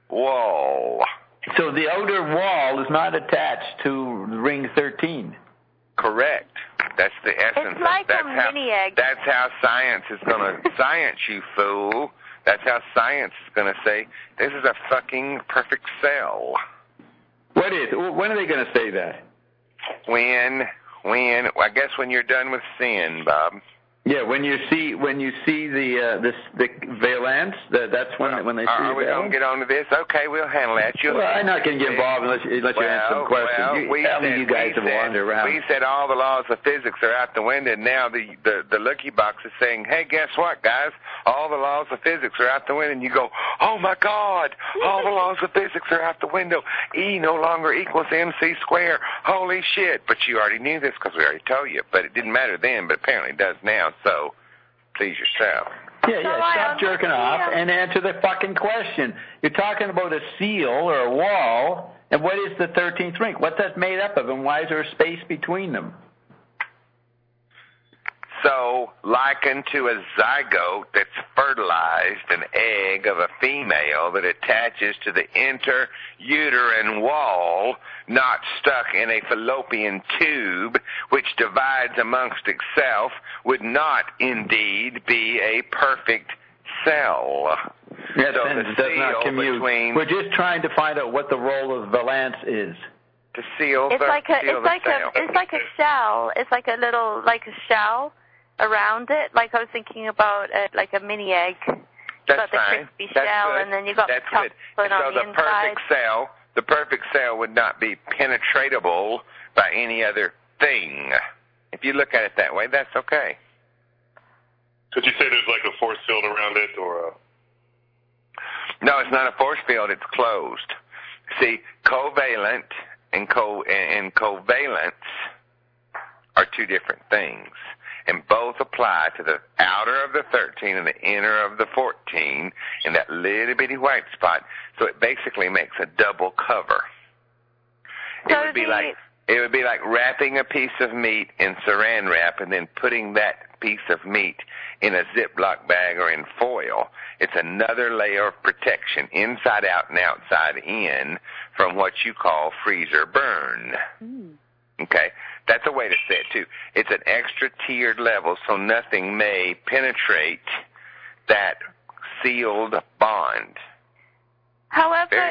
Speaker 2: wall.
Speaker 1: So the outer wall is not attached to ring 13.
Speaker 2: Correct. That's the essence.
Speaker 6: It's like a mini egg.
Speaker 2: That's how science is going to science, you fool. That's how science is going to say, this is a fucking perfect cell.
Speaker 1: What is? When are they going to say that?
Speaker 2: When? I guess when you're done with sin, Bob.
Speaker 1: Yeah, when you see the valance, that's when they see.
Speaker 2: Are we going to get on to this? Okay, we'll handle that.
Speaker 1: I'm not going to get involved unless you answer some questions. You guys have wandered around.
Speaker 2: We said all the laws of physics are out the window, and now the Lucky Box is saying, hey, guess what, guys? All the laws of physics are out the window, and you go, oh my God, all the laws of physics are out the window. E no longer equals MC squared. Holy shit! But you already knew this because we already told you. But it didn't matter then, but apparently it does now. So, please yourself.
Speaker 1: Yeah, stop jerking off and answer the fucking question. You're talking about a seal or a wall, and what is the 13th ring? What's that made up of, and why is there a space between them?
Speaker 2: So, likened to a zygote that's fertilized, an egg of a female that attaches to the interuterine wall, not stuck in a fallopian tube, which divides amongst itself, would not indeed be a perfect cell.
Speaker 1: Yes, so it does not commute. We're just trying to find out what the role of valance is.
Speaker 2: To seal
Speaker 6: it's like a shell. It's like a little shell around it. Like I was thinking about like a mini egg.
Speaker 2: That's
Speaker 6: got the
Speaker 2: fine.
Speaker 6: crispy shell,
Speaker 2: good.
Speaker 6: And then you got
Speaker 2: That's
Speaker 6: the chocolate on the inside.
Speaker 2: The perfect cell would not be penetratable by any other thing. If you look at it that way, that's okay.
Speaker 3: Could you say there's like a force field around it, or?
Speaker 2: No, it's not a force field. It's closed. See, covalent and covalence are two different things. And both apply to the outer of the 13 and the inner of the 14 in that little bitty white spot. So it basically makes a double cover. It would be like It would be like wrapping a piece of meat in saran wrap and then putting that piece of meat in a Ziploc bag or in foil. It's another layer of protection, inside out and outside in, from what you call freezer burn. Okay? That's a way to say it, too. It's an extra tiered level so nothing may penetrate that sealed bond.
Speaker 6: However,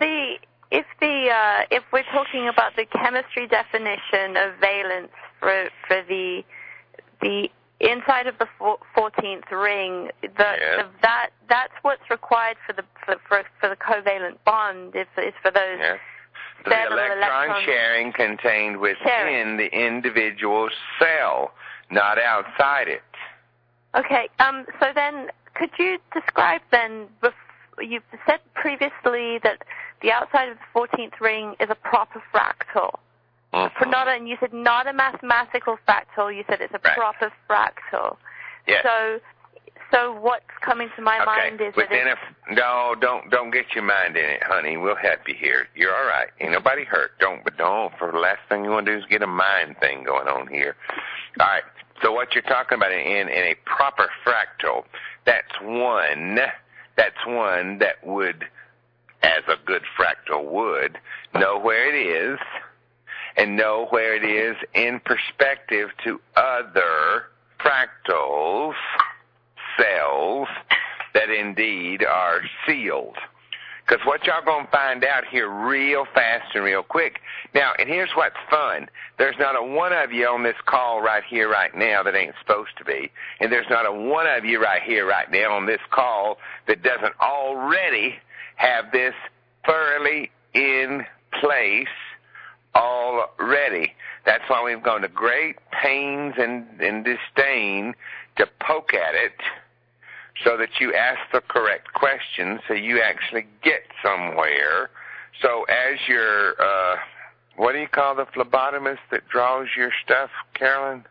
Speaker 6: if we're talking about the chemistry definition of valence for the inside of the 14th ring, that's what's required for the covalent bond. Is for those.
Speaker 2: Yes. The electron sharing contained within the individual cell, not outside it.
Speaker 6: Okay. So then, could you describe then? You've said previously that the outside of the 14th ring is a proper fractal. And you said not a mathematical fractal. You said it's a proper fractal.
Speaker 2: Yes.
Speaker 6: So what's coming to my mind is
Speaker 2: don't get your mind in it, honey. We'll help you here. You're all right. Ain't nobody hurt. Don't. For the last thing you want to do is get a mind thing going on here. All right. So what you're talking about in a proper fractal, that's one that would, as a good fractal would, know where it is and know where it is in perspective to other fractals, cells that indeed are sealed. Because what y'all going to find out here real fast and real quick. Now, and here's what's fun. There's not a one of you on this call right here, right now that ain't supposed to be. And there's not a one of you right here, right now on this call that doesn't already have this thoroughly in place already. That's why we've gone to great pains and disdain to poke at it, so that you ask the correct questions so you actually get somewhere. So as your, what do you call the phlebotomist that draws your stuff, Carolyn?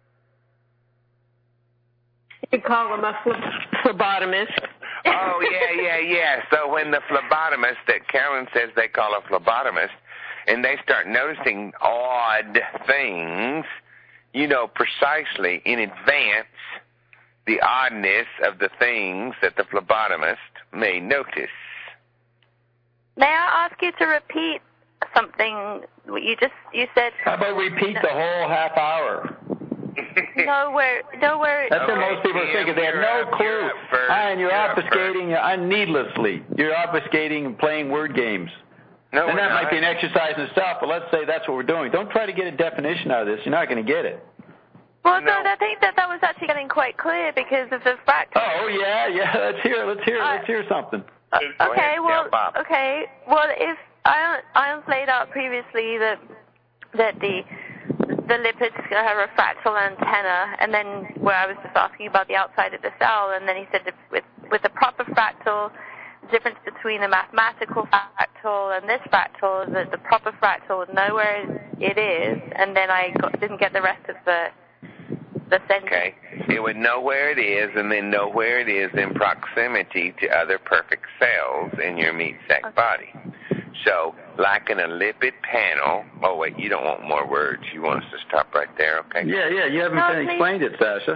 Speaker 5: You call them a phlebotomist.
Speaker 2: Oh, yeah. So when the phlebotomist that Carolyn says they call a phlebotomist, and they start noticing odd things, you know precisely in advance the oddness of the things that the phlebotomist may notice.
Speaker 6: May I ask you to repeat something you said?
Speaker 10: How about repeat the whole half hour?
Speaker 6: Nowhere.
Speaker 10: That's what most people are thinking. They have no clue. And you're obfuscating needlessly. You're obfuscating and playing word games.
Speaker 2: No,
Speaker 10: and that might be an exercise in itself, but let's say that's what we're doing. Don't try to get a definition out of this. You're not going to get it.
Speaker 6: Well, no, I think that was actually getting quite clear because of the fact.
Speaker 10: Oh yeah. Let's hear something.
Speaker 6: Okay. Well, if Ions laid out previously that the lipids have a fractal antenna, and then where I was just asking about the outside of the cell, and then he said that with the proper fractal, the difference between a mathematical fractal and this fractal is that the proper fractal would know where it is, and then I didn't get the rest of the sentence.
Speaker 2: Okay. It would know where it is and then know where it is in proximity to other perfect cells in your meat sac body. So, like in a lipid panel, oh wait, you don't want more words. You want us to stop right there, okay?
Speaker 10: Yeah, you haven't explained it, Sasha.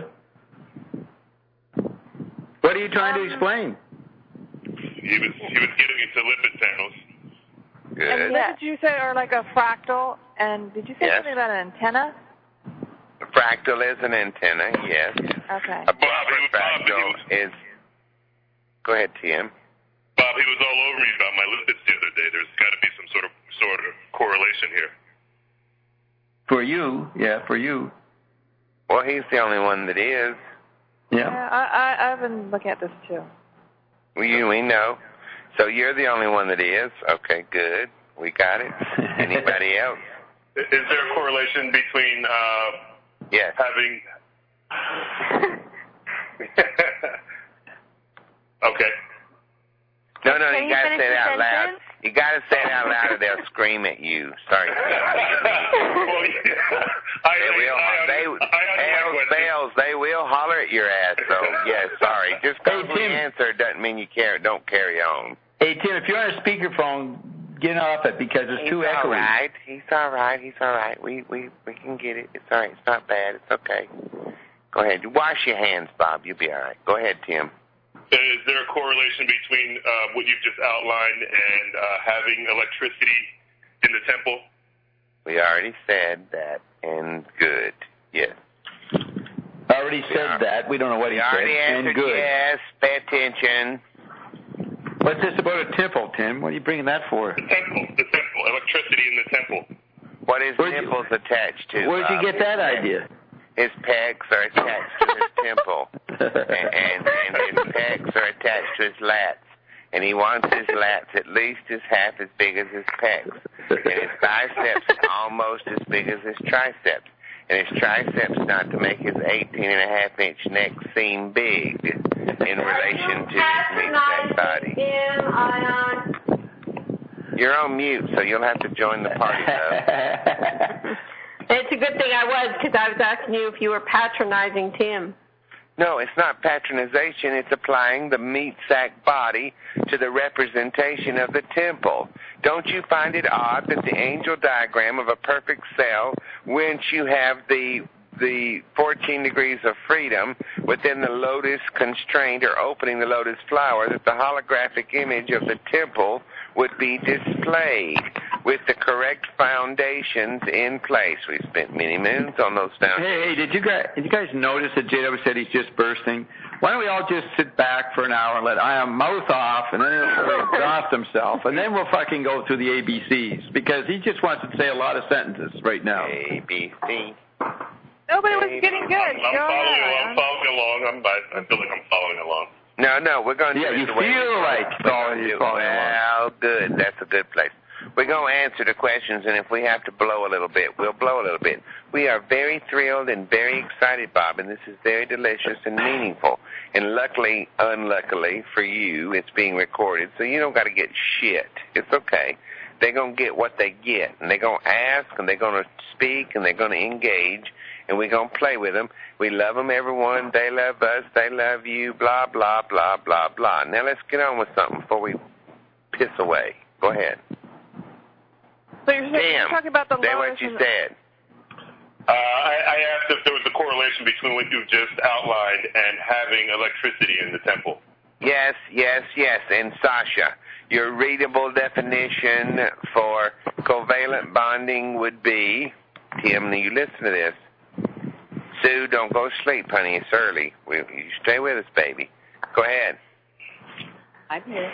Speaker 10: What are you trying to explain?
Speaker 3: He was getting into lipid panels.
Speaker 2: Good.
Speaker 9: And what did you say are like a fractal? And did you say something about an antenna?
Speaker 2: A fractal is an antenna, yes.
Speaker 9: Okay.
Speaker 2: A proper fractal is... Go ahead, Tim.
Speaker 3: Bob, he was all over me about my lipids the other day. There's got to be some sort of correlation here.
Speaker 10: For you.
Speaker 2: Well, he's the only one that is.
Speaker 9: Yeah, I've been looking at this too.
Speaker 2: We know. So you're the only one that is. Okay, good. We got it. Anybody else?
Speaker 3: Is there a correlation between
Speaker 2: yes.
Speaker 3: having... Okay.
Speaker 2: No, you got to say it out loud. You got to say it out loud or they'll scream at you. Sorry. They will holler at your ass, so, yeah, sorry. Just because we answer doesn't mean you don't carry on.
Speaker 10: Hey, Tim, if you're on a speakerphone, get off it because it's too echoey.
Speaker 2: He's all right. We can get it. It's all right. It's not bad. It's okay. Go ahead. Wash your hands, Bob. You'll be all right. Go ahead, Tim.
Speaker 3: Is there a correlation between what you've just outlined and having electricity in the temple?
Speaker 2: We already said that, and good. Yes.
Speaker 10: Already said that. We don't know what he said.
Speaker 2: Already answered
Speaker 10: and good.
Speaker 2: Yes. Pay attention.
Speaker 10: What's this about a temple, Tim? What are you bringing that for?
Speaker 3: The temple. Electricity in the temple.
Speaker 2: What is nipples attached to?
Speaker 10: Where'd you get that idea?
Speaker 2: His pecs are attached to his temple, and his pecs are attached to his lats. And he wants his lats at least half as big as his pecs. And his biceps almost as big as his triceps. And his triceps not to make his 18.5-inch neck seem big in relation to his meat-sack body. You're on mute, so you'll have to join the party, though.
Speaker 5: It's a good thing I was, because I was asking you if you were patronizing Tim.
Speaker 2: No, it's not patronization. It's applying the meat-sack body to the representation of the temple. Don't you find it odd that the angel diagram of a perfect cell, once you have the 14 degrees of freedom within the lotus constraint or opening the lotus flower, that the holographic image of the temple would be displayed with the correct foundations in place? We spent many moons on those foundations.
Speaker 10: Hey, did you guys notice that J.W. said he's just bursting? Why don't we all just sit back for an hour and let Ian mouth off, and then he'll exhaust himself, and then we'll fucking go through the ABCs, because he just wants to say a lot of sentences right now.
Speaker 2: ABC.
Speaker 9: No, but it was getting good.
Speaker 3: I'm following along. I feel like I'm following along.
Speaker 2: No, we're going to do it.
Speaker 10: Yeah, you
Speaker 2: the way
Speaker 10: feel like following along.
Speaker 2: Well, good. That's a good place. We're going to answer the questions, and if we have to blow a little bit, we'll blow a little bit. We are very thrilled and very excited, Bob, and this is very delicious and meaningful. And luckily, unluckily for you, it's being recorded, so you don't got to get shit. It's okay. They're going to get what they get, and they're going to ask, and they're going to speak, and they're going to engage, and we're going to play with them. We love them, everyone. They love us. They love you, blah, blah, blah, blah, blah. Now let's get on with something before we piss away. Go ahead.
Speaker 9: So you're talking about the
Speaker 2: say what you said.
Speaker 3: I asked if there was a correlation between what you just outlined and having electricity in the temple.
Speaker 2: Yes. And Sasha, your readable definition for covalent bonding would be, Tim, you listen to this. Sue, don't go to sleep, honey. It's early. You stay with us, baby. Go ahead.
Speaker 7: I'm here.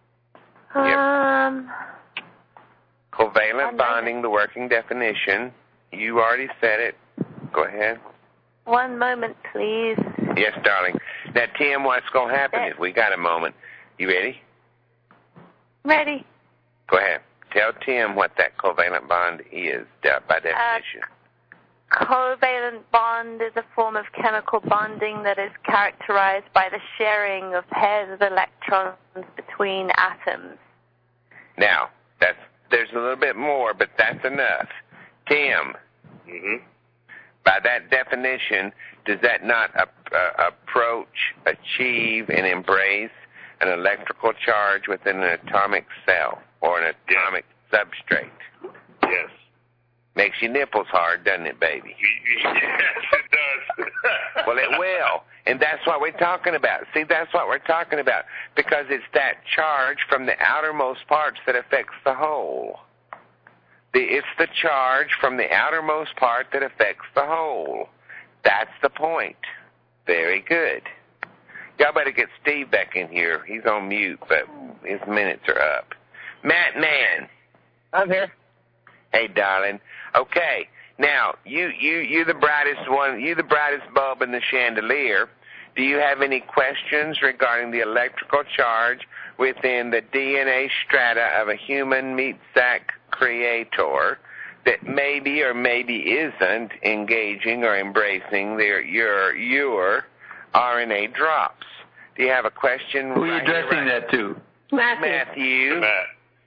Speaker 2: Covalent bonding, the working definition. You already said it. Go ahead.
Speaker 6: One moment, please.
Speaker 2: Yes, darling. Now, Tim, what's going to happen is we got a moment. You ready?
Speaker 6: Ready.
Speaker 2: Go ahead. Tell Tim what that covalent bond is by definition.
Speaker 6: Covalent bond is a form of chemical bonding that is characterized by the sharing of pairs of electrons between atoms.
Speaker 2: Now, there's a little bit more, but that's enough. Tim, by that definition, does that not achieve, and embrace an electrical charge within an atomic cell or an atomic substrate?
Speaker 3: Yes.
Speaker 2: Makes your nipples hard, doesn't it, baby?
Speaker 3: Yes, it does.
Speaker 2: Well, it will. And that's what we're talking about. See, that's what we're talking about. Because it's that charge from the outermost parts that affects the whole. It's the charge from the outermost part that affects the whole. That's the point. Very good. Y'all better get Steve back in here. He's on mute, but his minutes are up. Matt Mann.
Speaker 11: I'm here.
Speaker 2: Hey, darling. Okay. Now, you're the brightest one. You're the brightest bulb in the chandelier. Do you have any questions regarding the electrical charge within the DNA strata of a human meat sack creator that maybe or maybe isn't engaging or embracing your RNA drops? Do you have a question?
Speaker 10: Who are you addressing that to?
Speaker 2: Matthew.
Speaker 3: Matt.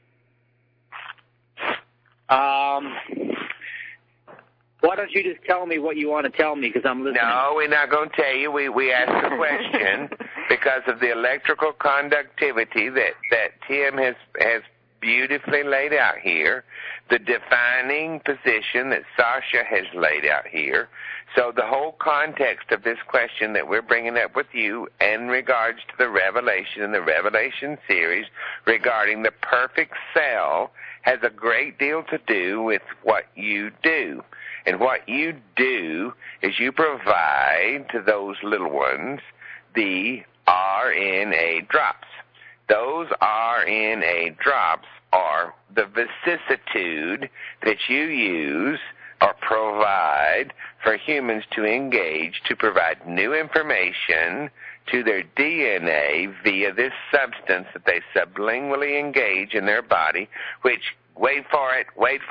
Speaker 11: Why don't you just tell me what you want to tell me, because I'm listening.
Speaker 2: No, we're not going to tell you. We asked the question because of the electrical conductivity that Tim has beautifully laid out here, the defining position that Sasha has laid out here. So the whole context of this question that we're bringing up with you in regards to the Revelation and the Revelation series regarding the perfect cell has a great deal to do with what you do. And what you do is you provide to those little ones the RNA drops. Those RNA drops are the vicissitude that you use or provide for humans to engage to provide new information to their DNA via this substance that they sublingually engage in their body, which, wait for it.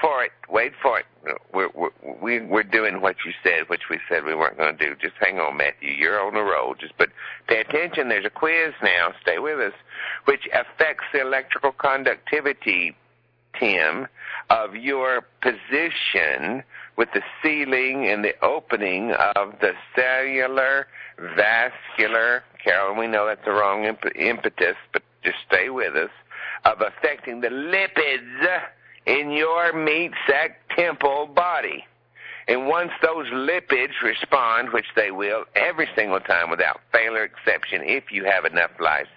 Speaker 2: We're doing what you said, which we said we weren't going to do. Just hang on, Matthew. You're on the roll. But pay attention. There's a quiz now. Stay with us, which affects the electrical conductivity, Tim, of your position with the sealing and the opening of the cellular vascular, Carolyn, we know that's the wrong impetus, but just stay with us, of affecting the lipids in your meat sac temple body. And once those lipids respond, which they will every single time without failure exception, if you have enough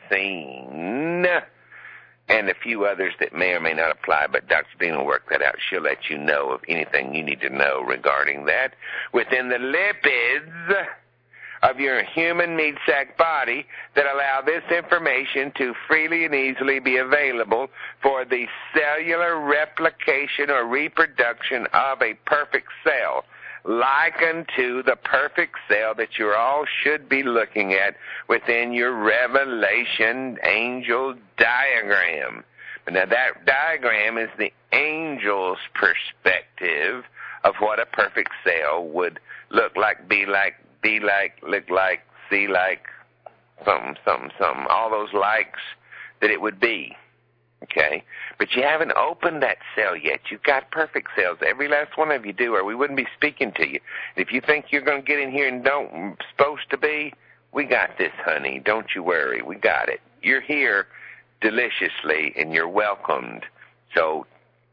Speaker 2: lysine, and a few others that may or may not apply, but Dr. Dean will work that out. She'll let you know of anything you need to know regarding that. Within the lipids of your human meat sac body that allow this information to freely and easily be available for the cellular replication or reproduction of a perfect cell, like unto the perfect cell that you all should be looking at within your Revelation angel diagram. Now that diagram is the angel's perspective of what a perfect cell would look like, be like, look like, see like, something, all those likes that it would be. Okay? But you haven't opened that cell yet. You've got perfect cells. Every last one of you do, or we wouldn't be speaking to you. If you think you're going to get in here and don't supposed to be, we got this, honey. Don't you worry. We got it. You're here deliciously, and you're welcomed. So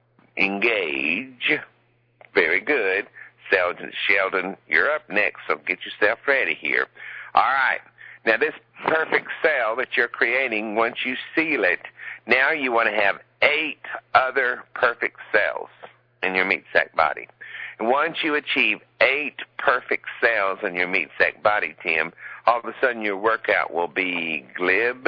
Speaker 2: engage. Very good. Sheldon, you're up next, so get yourself ready here. All right. Now, this perfect cell that you're creating, once you seal it, now you want to have 8 other perfect cells in your meat sac body. And once you achieve 8 perfect cells in your meat sac body, Tim, all of a sudden your workout will be glib.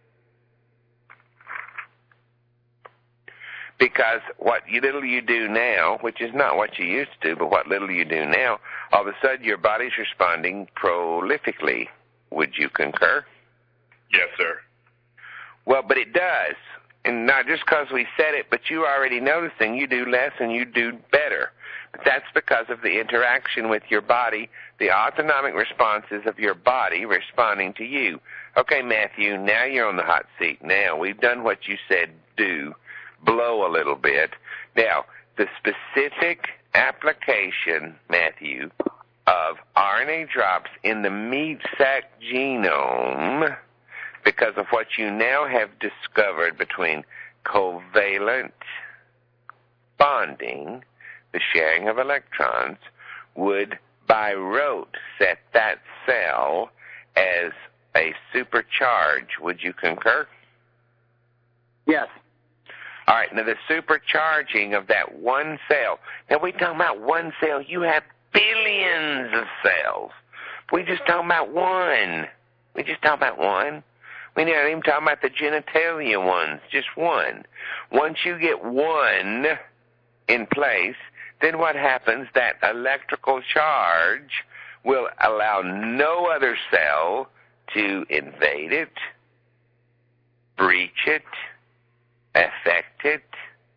Speaker 2: Because what little you do now, which is not what you used to do, but what little you do now, all of a sudden your body's responding prolifically. Would you concur?
Speaker 3: Yes, sir.
Speaker 2: Well, but it does. And not just because we said it, but you're already noticing you do less and you do better. But that's because of the interaction with your body, the autonomic responses of your body responding to you. Okay, Matthew, now you're on the hot seat. Now, we've done what you said do. Blow a little bit. Now, the specific application, Matthew, of RNA drops in the meat sac genome, because of what you now have discovered between covalent bonding, the sharing of electrons, would by rote set that cell as a supercharge. Would you concur?
Speaker 11: Yes.
Speaker 2: All right, now the supercharging of that one cell. Now we're talking about one cell. You have billions of cells. We just talking about one. We're not even talking about the genitalia ones, just one. Once you get one in place, then what happens? That electrical charge will allow no other cell to invade it, breach it, affect it,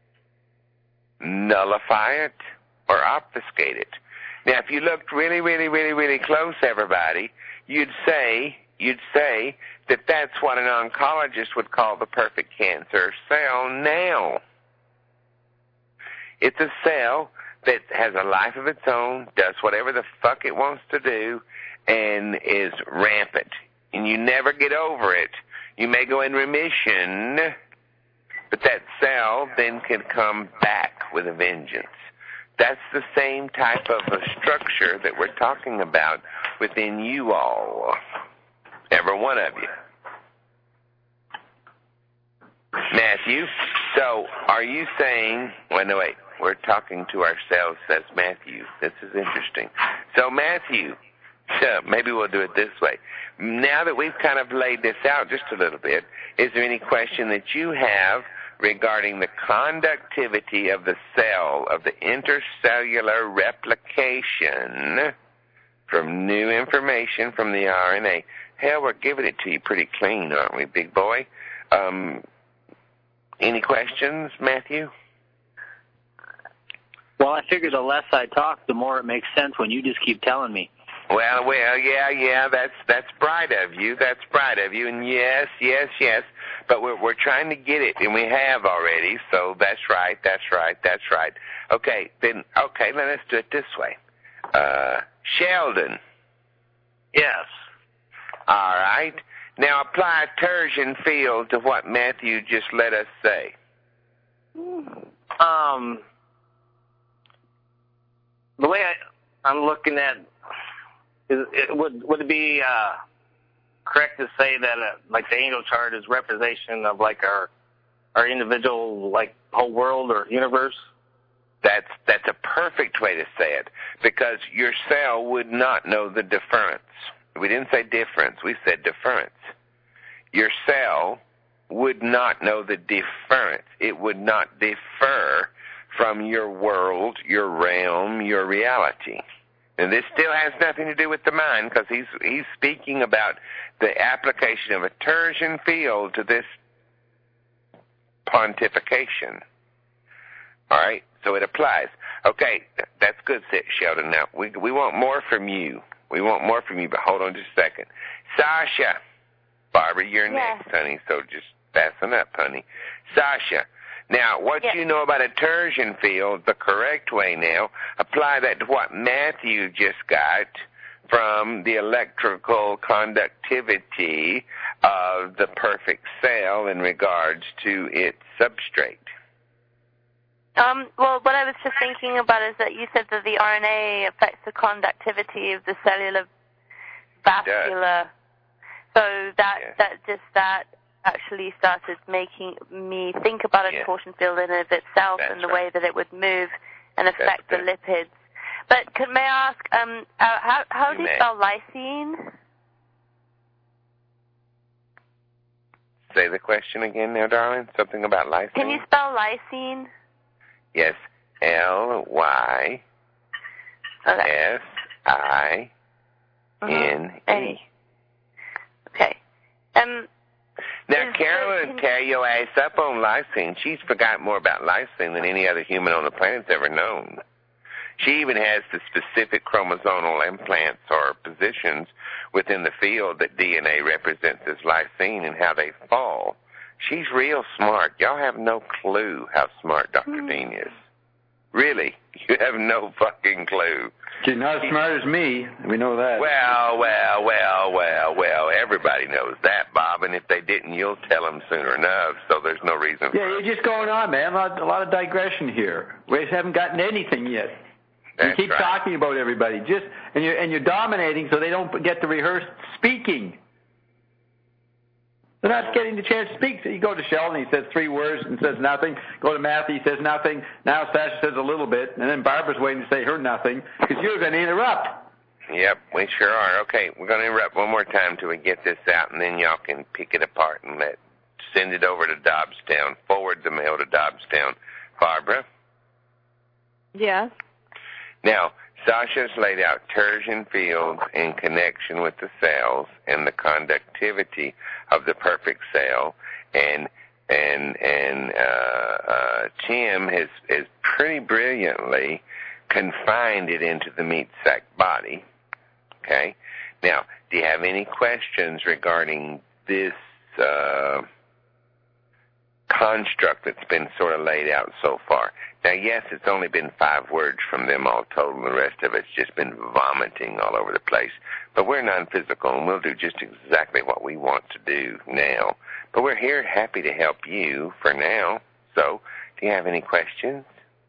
Speaker 2: nullify it, or obfuscate it. Now, if you looked really, really, really, really close, everybody, you'd say that that's what an oncologist would call the perfect cancer cell now. It's a cell that has a life of its own, does whatever the fuck it wants to do, and is rampant. And you never get over it. You may go in remission, But that cell then can come back with a vengeance. That's the same type of a structure that we're talking about within you all. Every one of you. Matthew, so are you saying, wait, we're talking to ourselves, says Matthew. This is interesting. So Matthew, so maybe we'll do it this way. Now that we've kind of laid this out just a little bit, is there any question that you have regarding the conductivity of the cell, of the intercellular replication from new information from the RNA? Hell, we're giving it to you pretty clean, aren't we, big boy? Any questions, Matthew?
Speaker 11: Well, I figure the less I talk, the more it makes sense when you just keep telling me.
Speaker 2: Well, yeah, that's bright of you. That's bright of you. And yes. But we're trying to get it, and we have already. So that's right. Okay, let's do it this way. Sheldon.
Speaker 11: Yes.
Speaker 2: All right. Now apply a torsion field to what Matthew just let us say.
Speaker 11: The way I'm looking at, would it be correct to say that like the angel chart is representation of like our individual like whole world or universe?
Speaker 2: That's a perfect way to say it, because your cell would not know the difference. We didn't say difference, we said difference. Your cell would not know the difference. It would not differ from your world, your realm, your reality. And this still has nothing to do with the mind, because he's speaking about the application of a torsion field to this pontification. All right, so it applies. Okay, that's good, Sheldon. Now, we want more from you. We want more from you, but hold on just a second. Sasha. Barbara, you're next, honey, so just fasten up, honey. Sasha. Now, what you know about a torsion field, the correct way now, apply that to what Matthew just got from the electrical conductivity of the perfect cell in regards to its substrate.
Speaker 6: Well, what I was just thinking about is that you said that the RNA affects the conductivity of the cellular vascular. So that actually started making me think about a torsion field in and of itself and the way that it would move and affect the lipids. But may I ask, how do you spell lysine?
Speaker 2: Say the question again now, darling. Something about lysine?
Speaker 6: Can you spell lysine?
Speaker 2: Yes, L-Y-S-I-N-E.
Speaker 6: Okay.
Speaker 2: Now, Carolyn will tear your ass up on lysine. She's forgotten more about lysine than any other human on the planet's ever known. She even has the specific chromosomal implants or positions within the field that DNA represents as lysine and how they fall. She's real smart. Y'all have no clue how smart Dr. Dean is. Really, you have no fucking clue.
Speaker 10: She's not as smart as me. We know that.
Speaker 2: Well, everybody knows that, Bob, and if they didn't, you'll tell them sooner enough, so there's no reason for
Speaker 10: you're just going on, man. A lot of digression here. We just haven't gotten anything yet. You keep talking about everybody, and you're dominating so they don't get to rehearse speaking. They're not getting the chance to speak. So you go to Sheldon, he says 3 words and says nothing. Go to Matthew, he says nothing. Now Sasha says a little bit, and then Barbara's waiting to say her nothing because you're going to interrupt.
Speaker 2: Yep, we sure are. Okay, we're going to interrupt one more time till we get this out, and then y'all can pick it apart and send it over to Dobbstown. Forward the mail to Dobbstown. Barbara?
Speaker 9: Yes?
Speaker 2: Now, Sasha's laid out torsion fields in connection with the cells and the conductivity of the perfect cell, and Tim has pretty brilliantly confined it into the meat sac body. Okay? Now, do you have any questions regarding this construct that's been sort of laid out so far. Now, yes, it's only been 5 words from them all total, and the rest of it's just been vomiting all over the place. But we're non-physical, and we'll do just exactly what we want to do now. But we're here happy to help you for now. So, do you have any questions?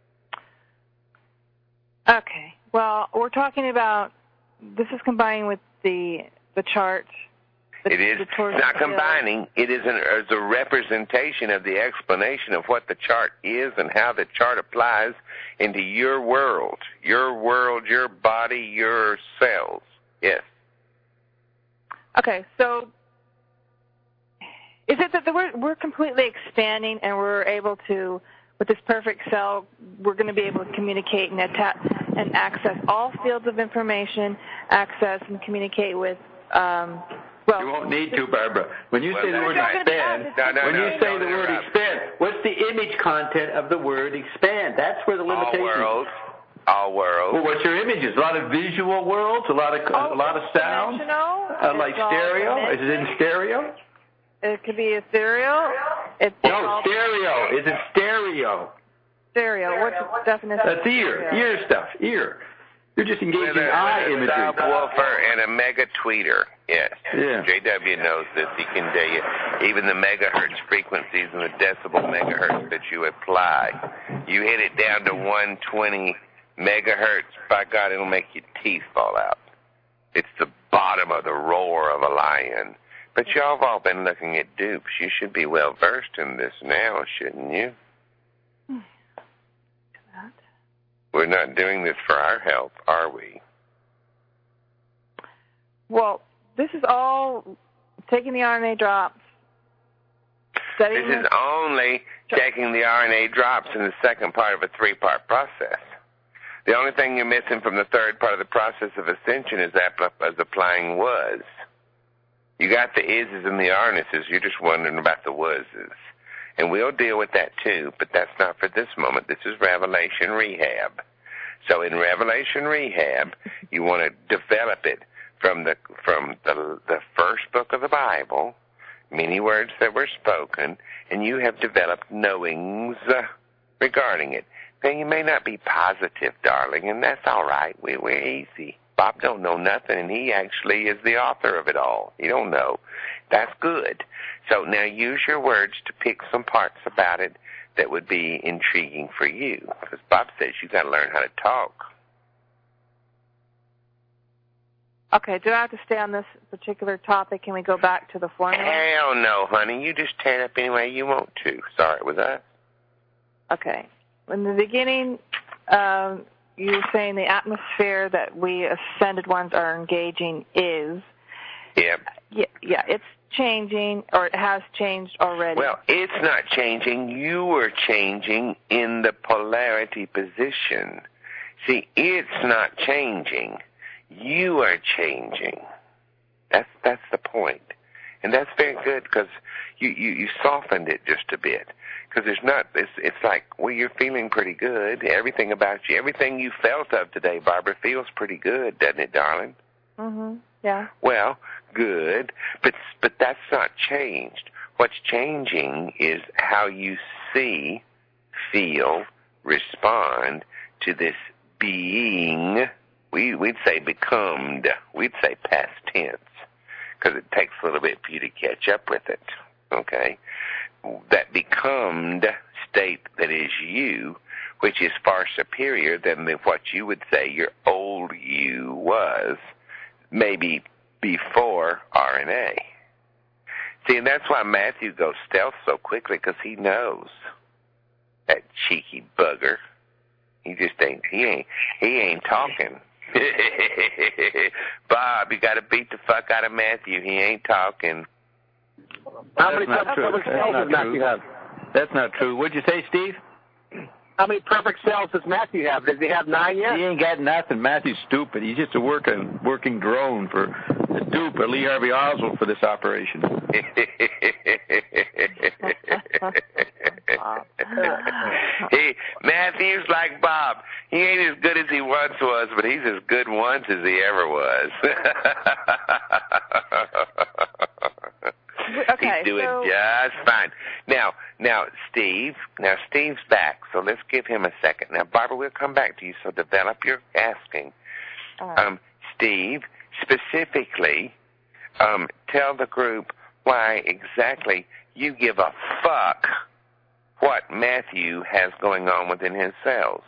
Speaker 9: Okay. Well, we're talking about, this is combining with the chart.
Speaker 2: It is not combining. It is a representation of the explanation of what the chart is and how the chart applies into your world, your body, your cells. Yes.
Speaker 9: Okay, so is it that we're completely expanding and we're able to, with this perfect cell, we're going to be able to communicate and access all fields of information, access and communicate with,
Speaker 10: you won't need to, Barbara. When you say the word expand, expand, what's the image content of the word expand? That's where the limitation is.
Speaker 2: All worlds.
Speaker 10: Well, what's your images? A lot of visual worlds, a lot of sound, like stereo. Is it in stereo?
Speaker 9: It could be ethereal.
Speaker 10: Stereo. Is it stereo?
Speaker 9: Stereo. What's the definition?
Speaker 10: That's ear stuff. Ear. You're just engaging eye imagery.
Speaker 2: A subwoofer and a mega tweeter. Yes.
Speaker 10: Yeah.
Speaker 2: JW knows this. He can tell you even the megahertz frequencies and the decibel megahertz that you apply. You hit it down to 120 megahertz, by God, it'll make your teeth fall out. It's the bottom of the roar of a lion. But y'all have all been looking at dupes. You should be well versed in this now, shouldn't you? We're not doing this for our health, are we?
Speaker 9: Well, this is all taking the RNA drops.
Speaker 2: This is only taking the RNA drops in the second part of a 3-part process. The only thing you're missing from the third part of the process of ascension is applying was. You got the ises and the arnesses. You're just wondering about the wases. And we'll deal with that too, but that's not for this moment. This is Revelation Rehab. So in Revelation Rehab, you want to develop it from the first book of the Bible, many words that were spoken, and you have developed knowings regarding it. Now, you may not be positive, darling, and that's all right. We're easy. Bob don't know nothing, and he actually is the author of it all. He don't know. That's good. So now use your words to pick some parts about it that would be intriguing for you. Because Bob says you got to learn how to talk.
Speaker 9: Okay, do I have to stay on this particular topic? Can we go back to the formula?
Speaker 2: Hell no, honey. You just tear it up any way you want to. Sorry, was that?
Speaker 9: Okay. In the beginning, you were saying the atmosphere that we ascended ones are engaging is.
Speaker 2: Yep.
Speaker 9: Yeah, it's changing, or it has changed already.
Speaker 2: Well, it's not changing. You are changing in the polarity position. See, it's not changing. You are changing. That's the point. And that's very good because you softened it just a bit. Because it's like, well, you're feeling pretty good. Everything about you, everything you felt of today, Barbara, feels pretty good, doesn't it, darling?
Speaker 9: Mm-hmm. Yeah.
Speaker 2: Well, good. But that's not changed. What's changing is how you see, feel, respond to this being. We'd say becomed. We'd say past tense. Because it takes a little bit for you to catch up with it. Okay? That becomed state that is you, which is far superior than what you would say your old you was, maybe before RNA. See, and that's why Matthew goes stealth so quickly, because he knows. That cheeky bugger. He ain't talking. Bob, you got to beat the fuck out of Matthew. He ain't talking.
Speaker 12: How many perfect cells does Matthew have?
Speaker 10: That's not true. What'd you say, Steve?
Speaker 12: How many perfect cells does Matthew have? Does he have 9 yet?
Speaker 10: He ain't got nothing. Matthew's stupid. He's just a working drone for the dupe of Lee Harvey Oswald for this operation.
Speaker 2: Matthew's like Bob. He ain't as good as he once was, but he's as good once as he ever was. He's doing just fine. Now, Steve's back, so let's give him a second. Now, Barbara, we'll come back to you, so develop your asking. Steve, specifically, tell the group why exactly you give a fuck what Matthew has going on within his cells.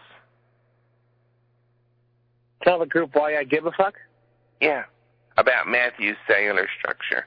Speaker 12: Tell the group why I give a fuck?
Speaker 2: Yeah, about Matthew's cellular structure.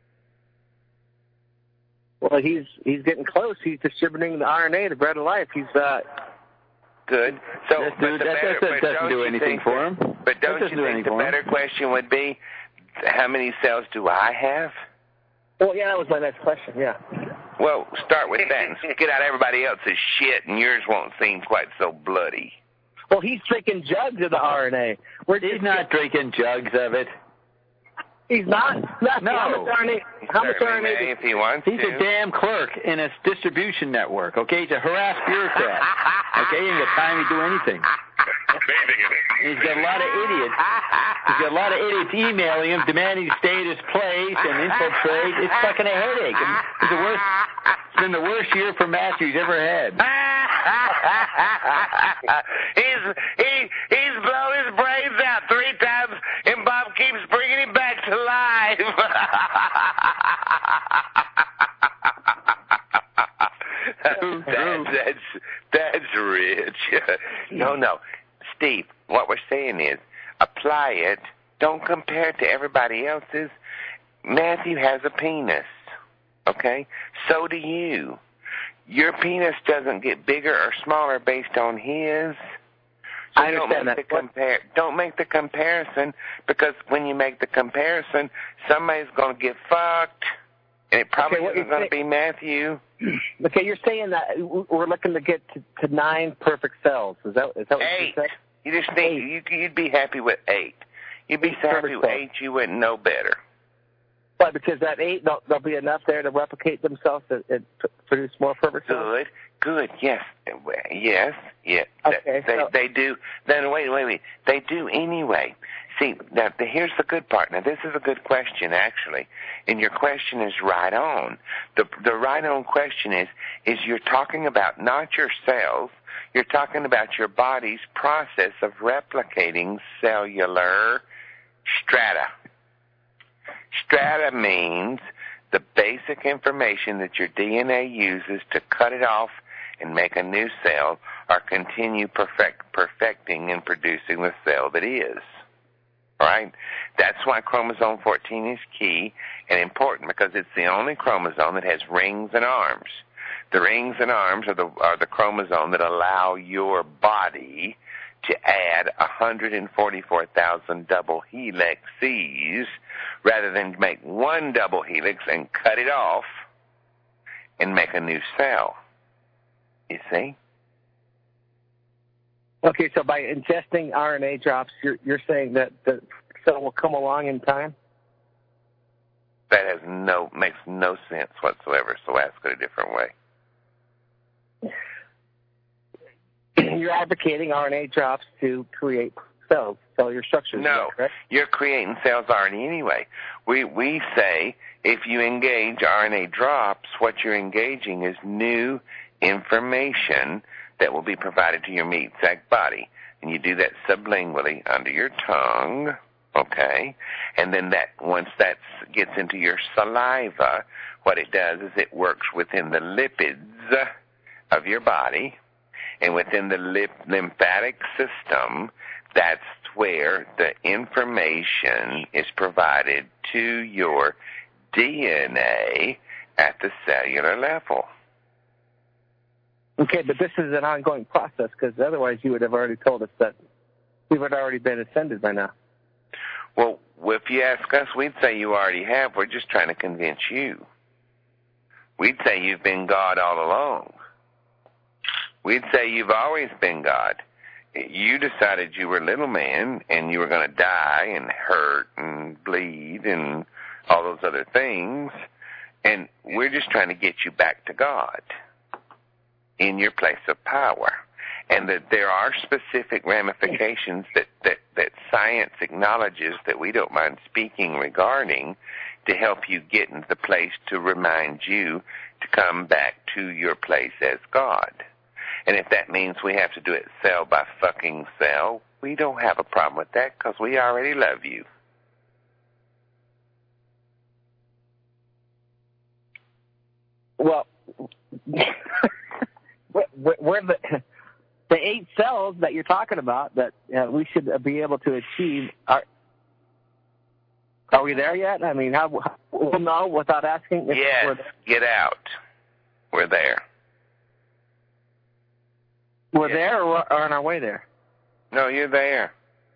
Speaker 12: Well, he's getting close. He's distributing the RNA, the bread of life. He's
Speaker 2: good. So
Speaker 10: that doesn't do anything for him.
Speaker 2: But don't you think the better question would be, how many cells do I have?
Speaker 12: Well, yeah, that was my next question. Yeah.
Speaker 2: Well, start with that and get out everybody else's shit, and yours won't seem quite so bloody.
Speaker 12: Well, he's drinking jugs of the RNA.
Speaker 10: He's not drinking jugs of it.
Speaker 12: He's not?
Speaker 10: No.
Speaker 12: How much RNA?
Speaker 2: If he wants
Speaker 10: He's a damn clerk in a distribution network, okay? He's a harassed bureaucrat, okay? He ain't got time to do anything. He's got a lot of idiots. He's got a lot of idiots emailing him, demanding to stay at his place and infiltrate. It's fucking a headache. It's been the worst year for Matthew he's ever had.
Speaker 2: He's blown his brains out 3 times, and Bob keeps bringing him back to life. That's rich. No. Steve, what we're saying is, apply it. Don't compare it to everybody else's. Matthew has a penis, okay? So do you. Your penis doesn't get bigger or smaller based on his. So
Speaker 12: I understand
Speaker 2: don't make the comparison, because when you make the comparison, somebody's going to get fucked, and it probably isn't going to be Matthew.
Speaker 12: Okay, you're saying that we're looking to get to 9 perfect cells. Is that what
Speaker 2: 8.
Speaker 12: you said?
Speaker 2: You just think you'd be happy with 8. You'd be happy with 8. You wouldn't know better.
Speaker 12: Why? Because that 8, there'll be enough there to replicate themselves and produce more perfect cells?
Speaker 2: Good, yes.
Speaker 12: Okay,
Speaker 2: they do. Then wait. They do anyway. See, now here's the good part. Now, this is a good question, actually, and your question is right on. The right on question is you're talking about not your cells, you're talking about your body's process of replicating cellular strata. Strata means the basic information that your DNA uses to cut it off and make a new cell, or continue perfecting and producing the cell that is. Right? That's why chromosome 14 is key and important, because it's the only chromosome that has rings and arms. The rings and arms are the chromosome that allow your body to add 144,000 double helixes rather than make one double helix and cut it off and make a new cell. You see?
Speaker 12: Okay, so by ingesting RNA drops, you're saying that the cell will come along in time?
Speaker 2: That makes no sense whatsoever, so ask it a different way.
Speaker 12: You're advocating RNA drops to create cells, cellular structures.
Speaker 2: No, you're creating cells already anyway. We say if you engage RNA drops, what you're engaging is new information that will be provided to your meat sac body. And you do that sublingually under your tongue, okay? And then once that gets into your saliva, what it does is it works within the lipids of your body, and within the lymphatic system, that's where the information is provided to your DNA at the cellular level.
Speaker 12: Okay, but this is an ongoing process, because otherwise you would have already told us that we would have already been ascended by now.
Speaker 2: Well, if you ask us, we'd say you already have. We're just trying to convince you. We'd say you've been God all along. We'd say you've always been God. You decided you were a little man and you were going to die and hurt and bleed and all those other things, and we're just trying to get you back to God in your place of power. And that there are specific ramifications that science acknowledges that we don't mind speaking regarding to help you get into the place to remind you to come back to your place as God. And if that means we have to do it cell by fucking cell, we don't have a problem with that because we already love you.
Speaker 12: Well, where the 8 cells that you're talking about that we should be able to achieve are we there yet? I mean, how we'll know without asking?
Speaker 2: Yes, get out. We're there.
Speaker 12: We're there or on our way there?
Speaker 2: No, you're there.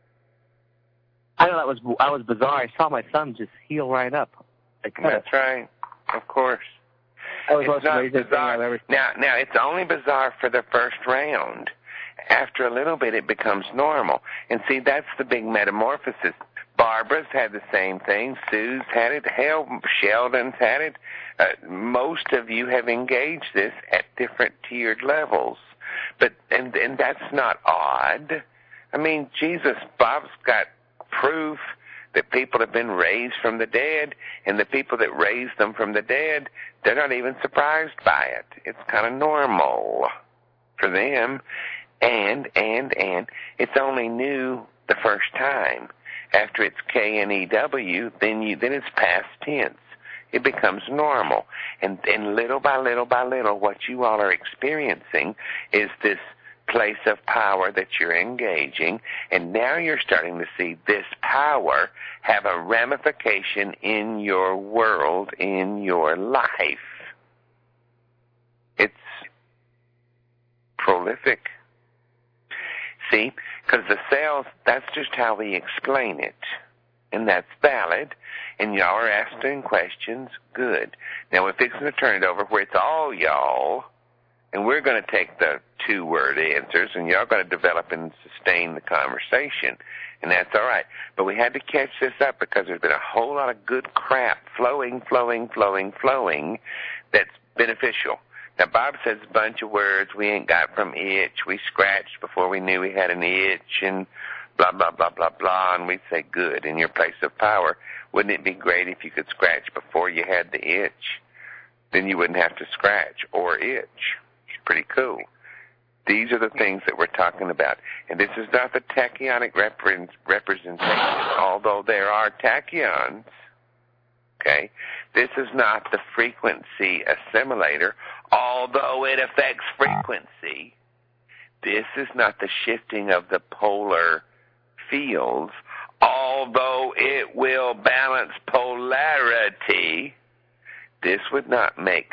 Speaker 12: I know I was bizarre. I saw my son just heal right up.
Speaker 2: That's right. Of course.
Speaker 12: That was
Speaker 2: it's not bizarre. Now, it's only bizarre for the first round. After a little bit, it becomes normal. And see, that's the big metamorphosis. Barbara's had the same thing. Sue's had it. Hell, Sheldon's had it. Most of you have engaged this at different tiered levels. But and that's not odd. I mean, Jesus, Bob's got proof that people have been raised from the dead, and the people that raised them from the dead, they're not even surprised by it. It's kind of normal for them. And it's only new the first time. After it's K-N-E-W, then it's past tense. It becomes normal. And little by little by little, what you all are experiencing is this place of power that you're engaging, and now you're starting to see this power have a ramification in your world, in your life. It's prolific. See, because the cells, that's just how we explain it. And that's valid. And y'all are asking questions. Good. Now we're fixing to turn it over where it's all y'all. And we're going to take the 2-word answers, and y'all going to develop and sustain the conversation. And that's all right. But we had to catch this up because there's been a whole lot of good crap flowing that's beneficial. Now, Bob says a bunch of words we ain't got from itch. We scratched before we knew we had an itch and blah, blah, blah, blah, blah. And we'd say, good, in your place of power. Wouldn't it be great if you could scratch before you had the itch? Then you wouldn't have to scratch or itch. It's pretty cool. These are the things that we're talking about. And this is not the tachyonic representation, although there are tachyons. Okay? This is not the frequency assimilator, although it affects frequency. This is not the shifting of the polar fields, although it will balance polarity. This would not make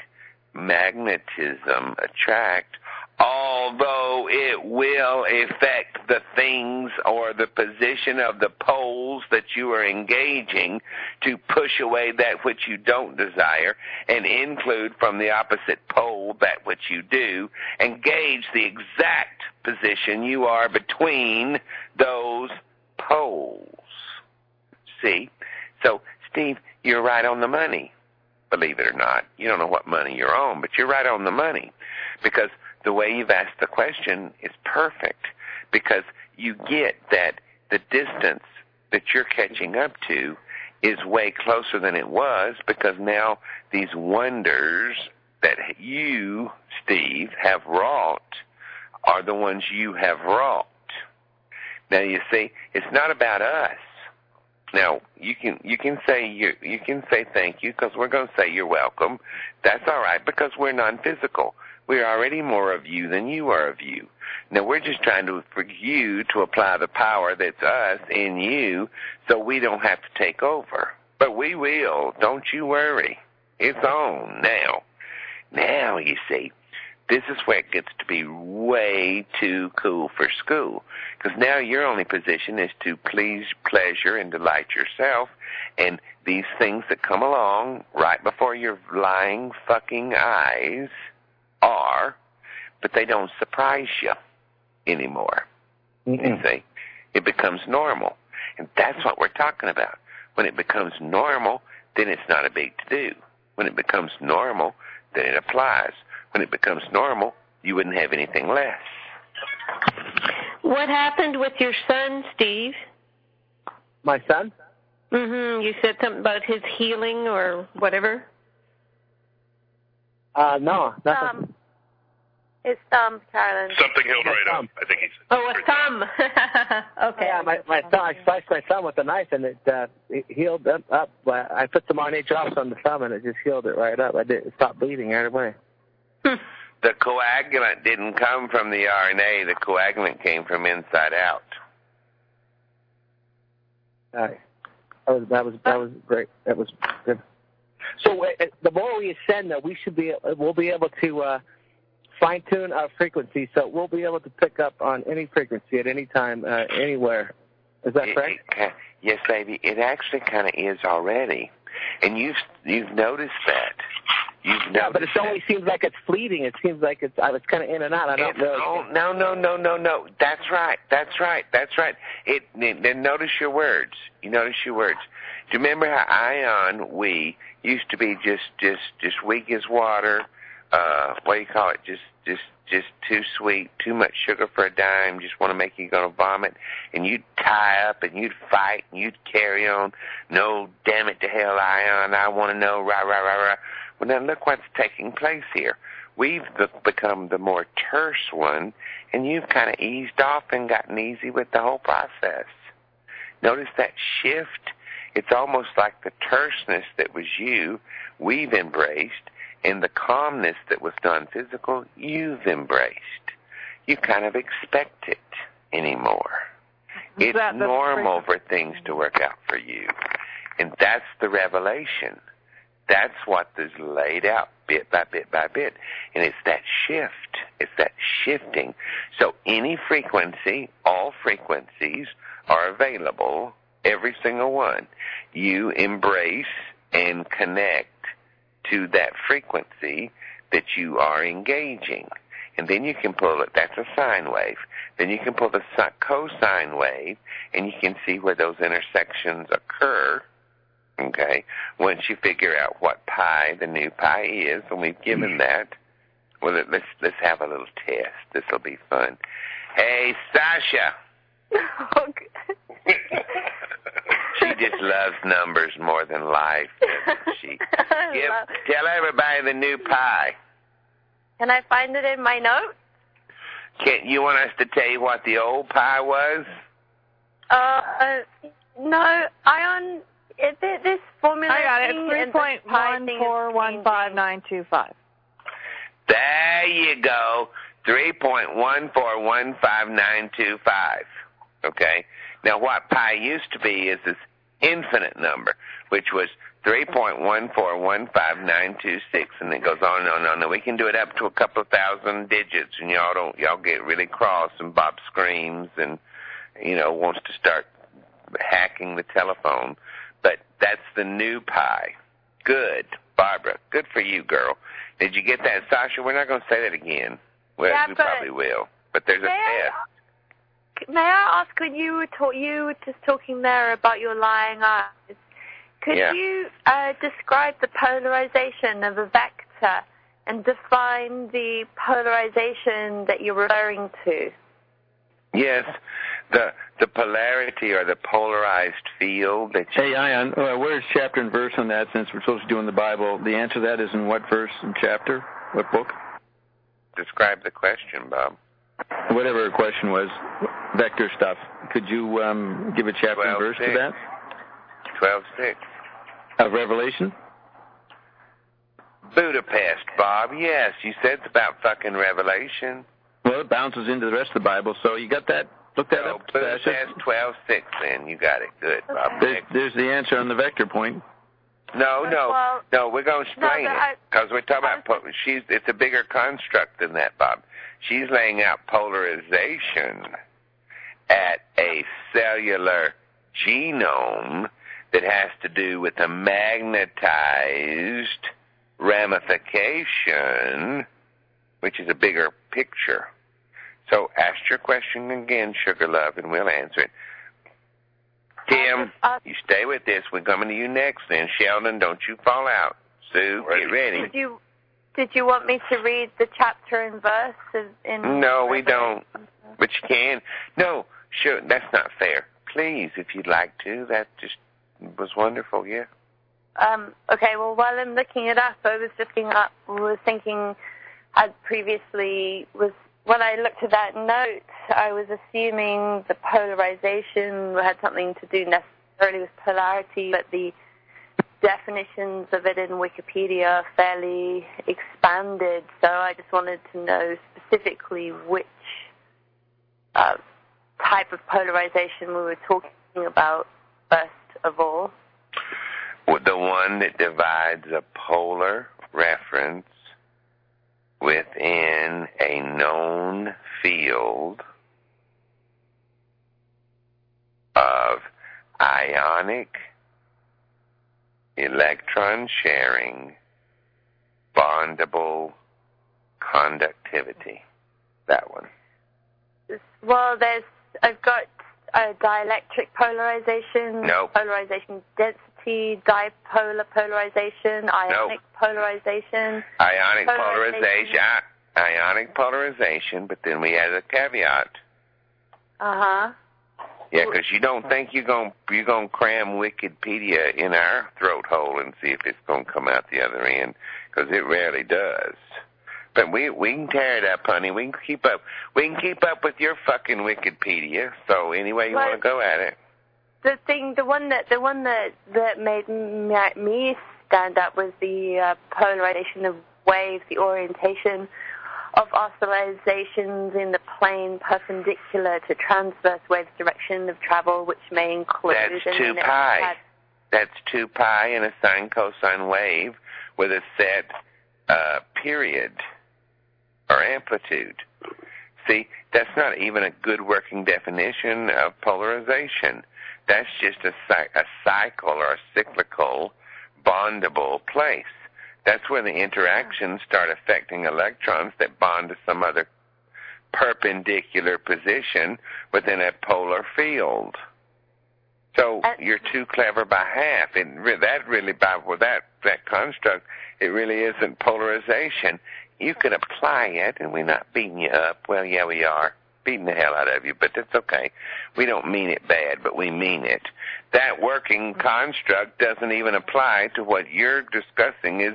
Speaker 2: magnetism attract, although it will affect the things or the position of the poles that you are engaging to push away that which you don't desire and include from the opposite pole that which you do, and gauge the exact position you are between those poles. See? So, Steve, you're right on the money. Believe it or not. You don't know what money you're on, but you're right on the money. Because the way you've asked the question is perfect, because you get that the distance that you're catching up to is way closer than it was, because now these wonders that you, Steve, have wrought are the ones you have wrought. Now you see, it's not about us. Now you can say thank you, because we're going to say you're welcome. That's all right, because we're non-physical. We're already more of you than you are of you. Now, we're just trying for you to apply the power that's us in you so we don't have to take over. But we will. Don't you worry. It's on now. Now, you see, this is where it gets to be way too cool for school. Because now your only position is to please, pleasure, and delight yourself. And these things that come along right before your lying fucking eyes are, but they don't surprise you anymore. Mm-hmm. You see? It becomes normal. And that's what we're talking about. When it becomes normal, then it's not a big to-do. When it becomes normal, then it applies. When it becomes normal, you wouldn't have anything less.
Speaker 5: What happened with your son, Steve?
Speaker 12: My son?
Speaker 5: You said something about his healing or whatever?
Speaker 12: No, nothing.
Speaker 6: His thumb, Carolyn.
Speaker 3: Something healed right up, I think he said.
Speaker 5: Oh, a thumb. Okay.
Speaker 12: Yeah, my thumb. I sliced my thumb with a knife, and it healed up. I put some RNA drops on the thumb, and it just healed it right up. It stopped bleeding right away.
Speaker 2: The coagulant didn't come from the RNA. The coagulant came from inside out.
Speaker 12: Nice. That was great. That was good. So the more we ascend, though, we'll be able to fine tune our frequency. So we'll be able to pick up on any frequency at any time, anywhere. Is that correct?
Speaker 2: Yes, baby. It actually kind of is already, and you've noticed that.
Speaker 12: Yeah, but it only seems like it's fleeting. It seems like it's kind of in and out. I don't know.
Speaker 2: No. That's right. Then notice your words. You notice your words. Do you remember how Ion, we used to be just weak as water? What do you call it? Just too sweet, too much sugar for a dime. Just want to make you go to vomit, and you'd tie up and you'd fight and you'd carry on. No, damn it to hell, Ion. I want to know. Rah rah rah rah. Well, now look what's taking place here. We've become the more terse one, and you've kind of eased off and gotten easy with the whole process. Notice that shift? It's almost like the terseness that was you, we've embraced, and the calmness that was non-physical, you've embraced. You kind of expect it anymore. It's normal for things to work out for you. And that's the revelation. That's what is laid out bit by bit by bit. And it's that shift. It's that shifting. So any frequency, all frequencies are available, every single one. You embrace and connect to that frequency that you are engaging. And then you can pull it. That's a sine wave. Then you can pull the cosine wave, and you can see where those intersections occur. Okay, once you figure out what pi, the new pi is, and we've given that, well, let's have a little test. This will be fun. Hey, Sasha. She just loves numbers more than life, doesn't she? Tell everybody the new pi.
Speaker 6: Can I find it in my notes?
Speaker 2: You want us to tell you what the old pi was?
Speaker 6: No, Ion. This formula.
Speaker 9: I got it. 3.1415925.
Speaker 2: There you go. 3.1415925. Okay. Now, what pi used to be is this infinite number, which was 3.1415926, and it goes on and on and on. Now, we can do it up to a couple of thousand digits, and y'all get really cross, and Bob screams and wants to start hacking the telephone. But that's the new pi. Good, Barbara. Good for you, girl. Did you get that, Sasha? We're not going to say that again. Well, yeah, we probably will. But there's a test.
Speaker 6: May I ask, when you were just talking there about your lying eyes, could you describe the polarization of a vector and define the polarization that you're referring to?
Speaker 2: Yes. The polarity or the polarized field that you...
Speaker 10: Hey, Ion, where's chapter and verse on that, since we're supposed to do in the Bible? The answer to that is in what verse and chapter? What book?
Speaker 2: Describe the question, Bob.
Speaker 10: Whatever the question was, vector stuff. Could you give a chapter and verse to that?
Speaker 2: 12:6.
Speaker 10: Of Revelation?
Speaker 2: Budapest, Bob. Yes, you said it's about fucking Revelation.
Speaker 10: Well, it bounces into the rest of the Bible, so you got that? Look that up.
Speaker 2: Budapest 12:6, then. You got it. Good, Bob.
Speaker 10: There's the answer on the vector point.
Speaker 2: No, we're going to explain it, because we're talking about, it's a bigger construct than that, Bob. She's laying out polarization at a cellular genome that has to do with a magnetized ramification, which is a bigger picture. So ask your question again, Sugar Love, and we'll answer it. Tim, you stay with this. We're coming to you next, then. Sheldon, don't you fall out. Sue, get ready.
Speaker 6: Did you want me to read the chapter and verse?
Speaker 2: No, we don't. But you can. No, sure, that's not fair. Please, if you'd like to, was wonderful, yeah.
Speaker 6: Okay, well, while I'm looking it up, I was thinking I'd previously when I looked at that note, I was assuming the polarization had something to do necessarily with polarity, but the definitions of it in Wikipedia are fairly expanded, so I just wanted to know specifically which type of polarization we were talking about first of all.
Speaker 2: The one that divides a polar reference within a known field of ionic electron sharing bondable conductivity. That one.
Speaker 6: Well, I've got a dielectric polarization,
Speaker 2: nope.
Speaker 6: Polarization density, dipolar polarization, ionic polarization.
Speaker 2: Ionic polarization, but then we add a caveat.
Speaker 6: Uh-huh.
Speaker 2: Yeah, because you don't think you're gonna cram Wikipedia in our throat hole and see if it's gonna come out the other end, because it rarely does. But we can tear it up, honey. We can keep up. We can keep up with your fucking Wikipedia. So any way you want to go at it.
Speaker 6: The one that made me stand up was the polarization of waves, the orientation of oscillations in the plane perpendicular to transverse waves' direction of travel, which may include...
Speaker 2: That's 2 pi. That's 2 pi in a sine cosine wave with a set period or amplitude. See, that's not even a good working definition of polarization. That's just a cycle or a cyclical bondable place. That's where the interactions start affecting electrons that bond to some other perpendicular position within a polar field. So you're too clever by half. That construct, it really isn't polarization. You can apply it, and we're not beating you up. Well, yeah, we are. Beating the hell out of you, but that's okay. We don't mean it bad, but we mean it. That working construct doesn't even apply to what you're discussing is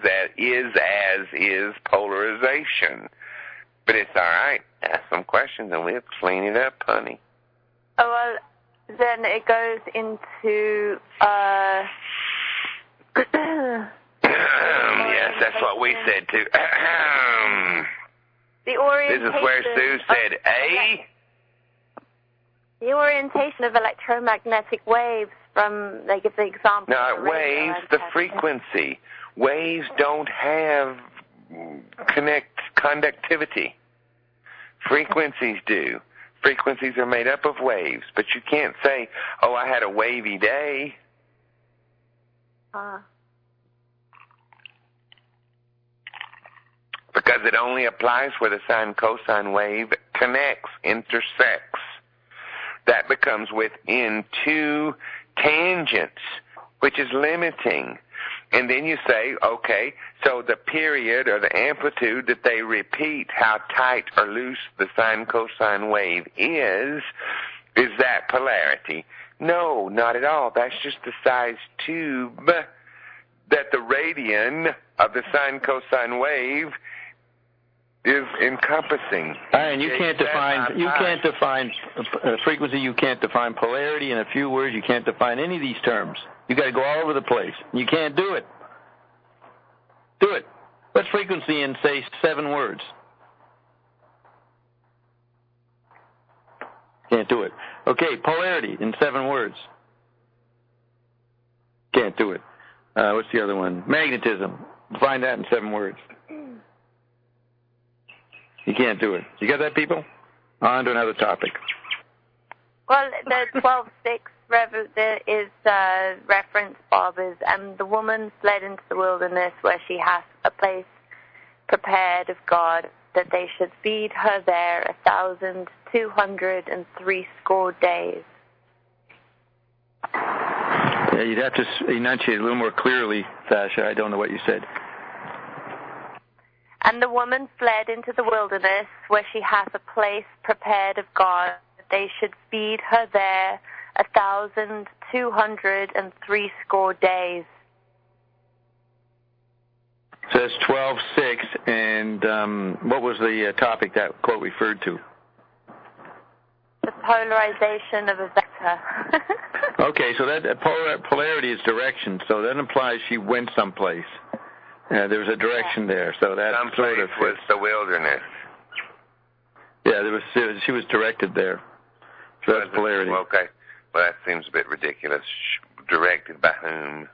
Speaker 2: polarization. But it's all right. Ask some questions, and we'll clean it up, honey.
Speaker 6: Oh, well, then it goes into...
Speaker 2: yes, that's what we said, too.
Speaker 6: The orientation...
Speaker 2: This is where Sue said,
Speaker 6: The orientation of electromagnetic waves from, they give the example...
Speaker 2: No, waves, the frequency. Waves don't have conductivity. Frequencies do. Frequencies are made up of waves, but you can't say, oh, I had a wavy day. Because it only applies where the sine-cosine wave connects, intersects. That becomes within 2 tangents, which is limiting. And then you say, okay, so the period or the amplitude that they repeat, how tight or loose the sine-cosine wave is that polarity? No, not at all. That's just the size tube that the radian of the sine-cosine wave is encompassing.
Speaker 10: And you can't define frequency, you can't define polarity in a few words, you can't define any of these terms. You got to go all over the place. You can't do it. Do it. What's frequency in, say, 7 words? Can't do it. Okay, polarity in 7 words. Can't do it. What's the other one? Magnetism. Define that in 7 words. You can't do it. You got that, people? On to another topic.
Speaker 6: Well, the 12.6 is reference, Bob, is, and the woman fled into the wilderness where she hath a place prepared of God, that they should feed her there 1,203 days.
Speaker 10: Yeah, you'd have to enunciate a little more clearly, Sasha. I don't know what you said.
Speaker 6: And the woman fled into the wilderness where she hath a place prepared of God, that they should feed her there 203 score days.
Speaker 10: So that's 12:6, and what was the topic that quote referred to?
Speaker 6: The polarization of a vector.
Speaker 10: Okay, so that polarity is direction, so that implies she went someplace. There was a direction there, so that sort of
Speaker 2: was the wilderness.
Speaker 10: Yeah, she was directed there. So that's polarity.
Speaker 2: Okay, well that seems a bit ridiculous. Directed by whom?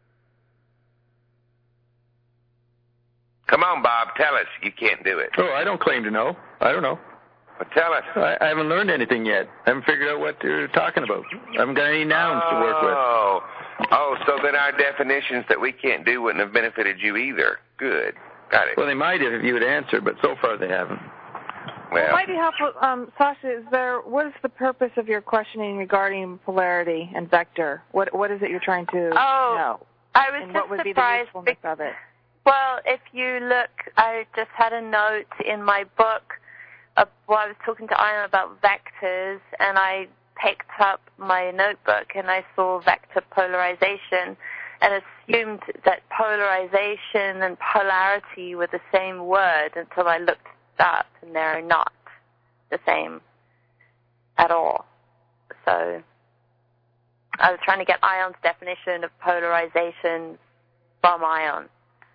Speaker 2: Come on, Bob, tell us. You can't do it.
Speaker 10: Oh, I don't claim to know. I don't know.
Speaker 2: Well, tell us.
Speaker 10: I haven't learned anything yet. I haven't figured out what you're talking about. I haven't got any nouns to work with.
Speaker 2: Oh, so then our definitions that we can't do wouldn't have benefited you either. Good. Got it.
Speaker 10: Well, they might have if you had answered, but so far they haven't.
Speaker 9: Well, it might be helpful, Sasha, what is the purpose of your questioning regarding polarity and vector? What is it you're trying to know?
Speaker 6: I was
Speaker 9: and
Speaker 6: just
Speaker 9: what would
Speaker 6: surprised
Speaker 9: be the usefulness of it?
Speaker 6: Well, if you look, I just had a note in my book while I was talking to Ian about vectors, and I picked up my notebook and I saw vector polarization and assumed that polarization and polarity were the same word until I looked it up, and they're not the same at all. So I was trying to get Ion's definition of polarization from Ion.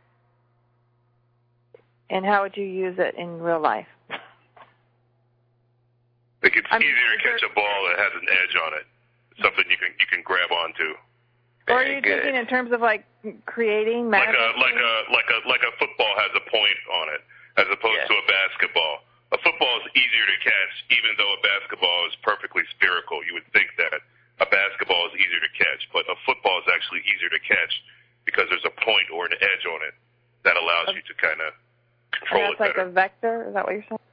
Speaker 9: And how would you use it in real life?
Speaker 3: Like it's easier to catch a ball that has an edge on it, something you can grab onto.
Speaker 9: Or are you thinking in terms of like creating
Speaker 3: like a football has a point on it, as opposed to a basketball. A football is easier to catch, even though a basketball is perfectly spherical. You would think that a basketball is easier to catch, but a football is actually easier to catch because there's a point or an edge on it that allows you to kind of control it better.
Speaker 9: That's like a vector? Is that what you're saying?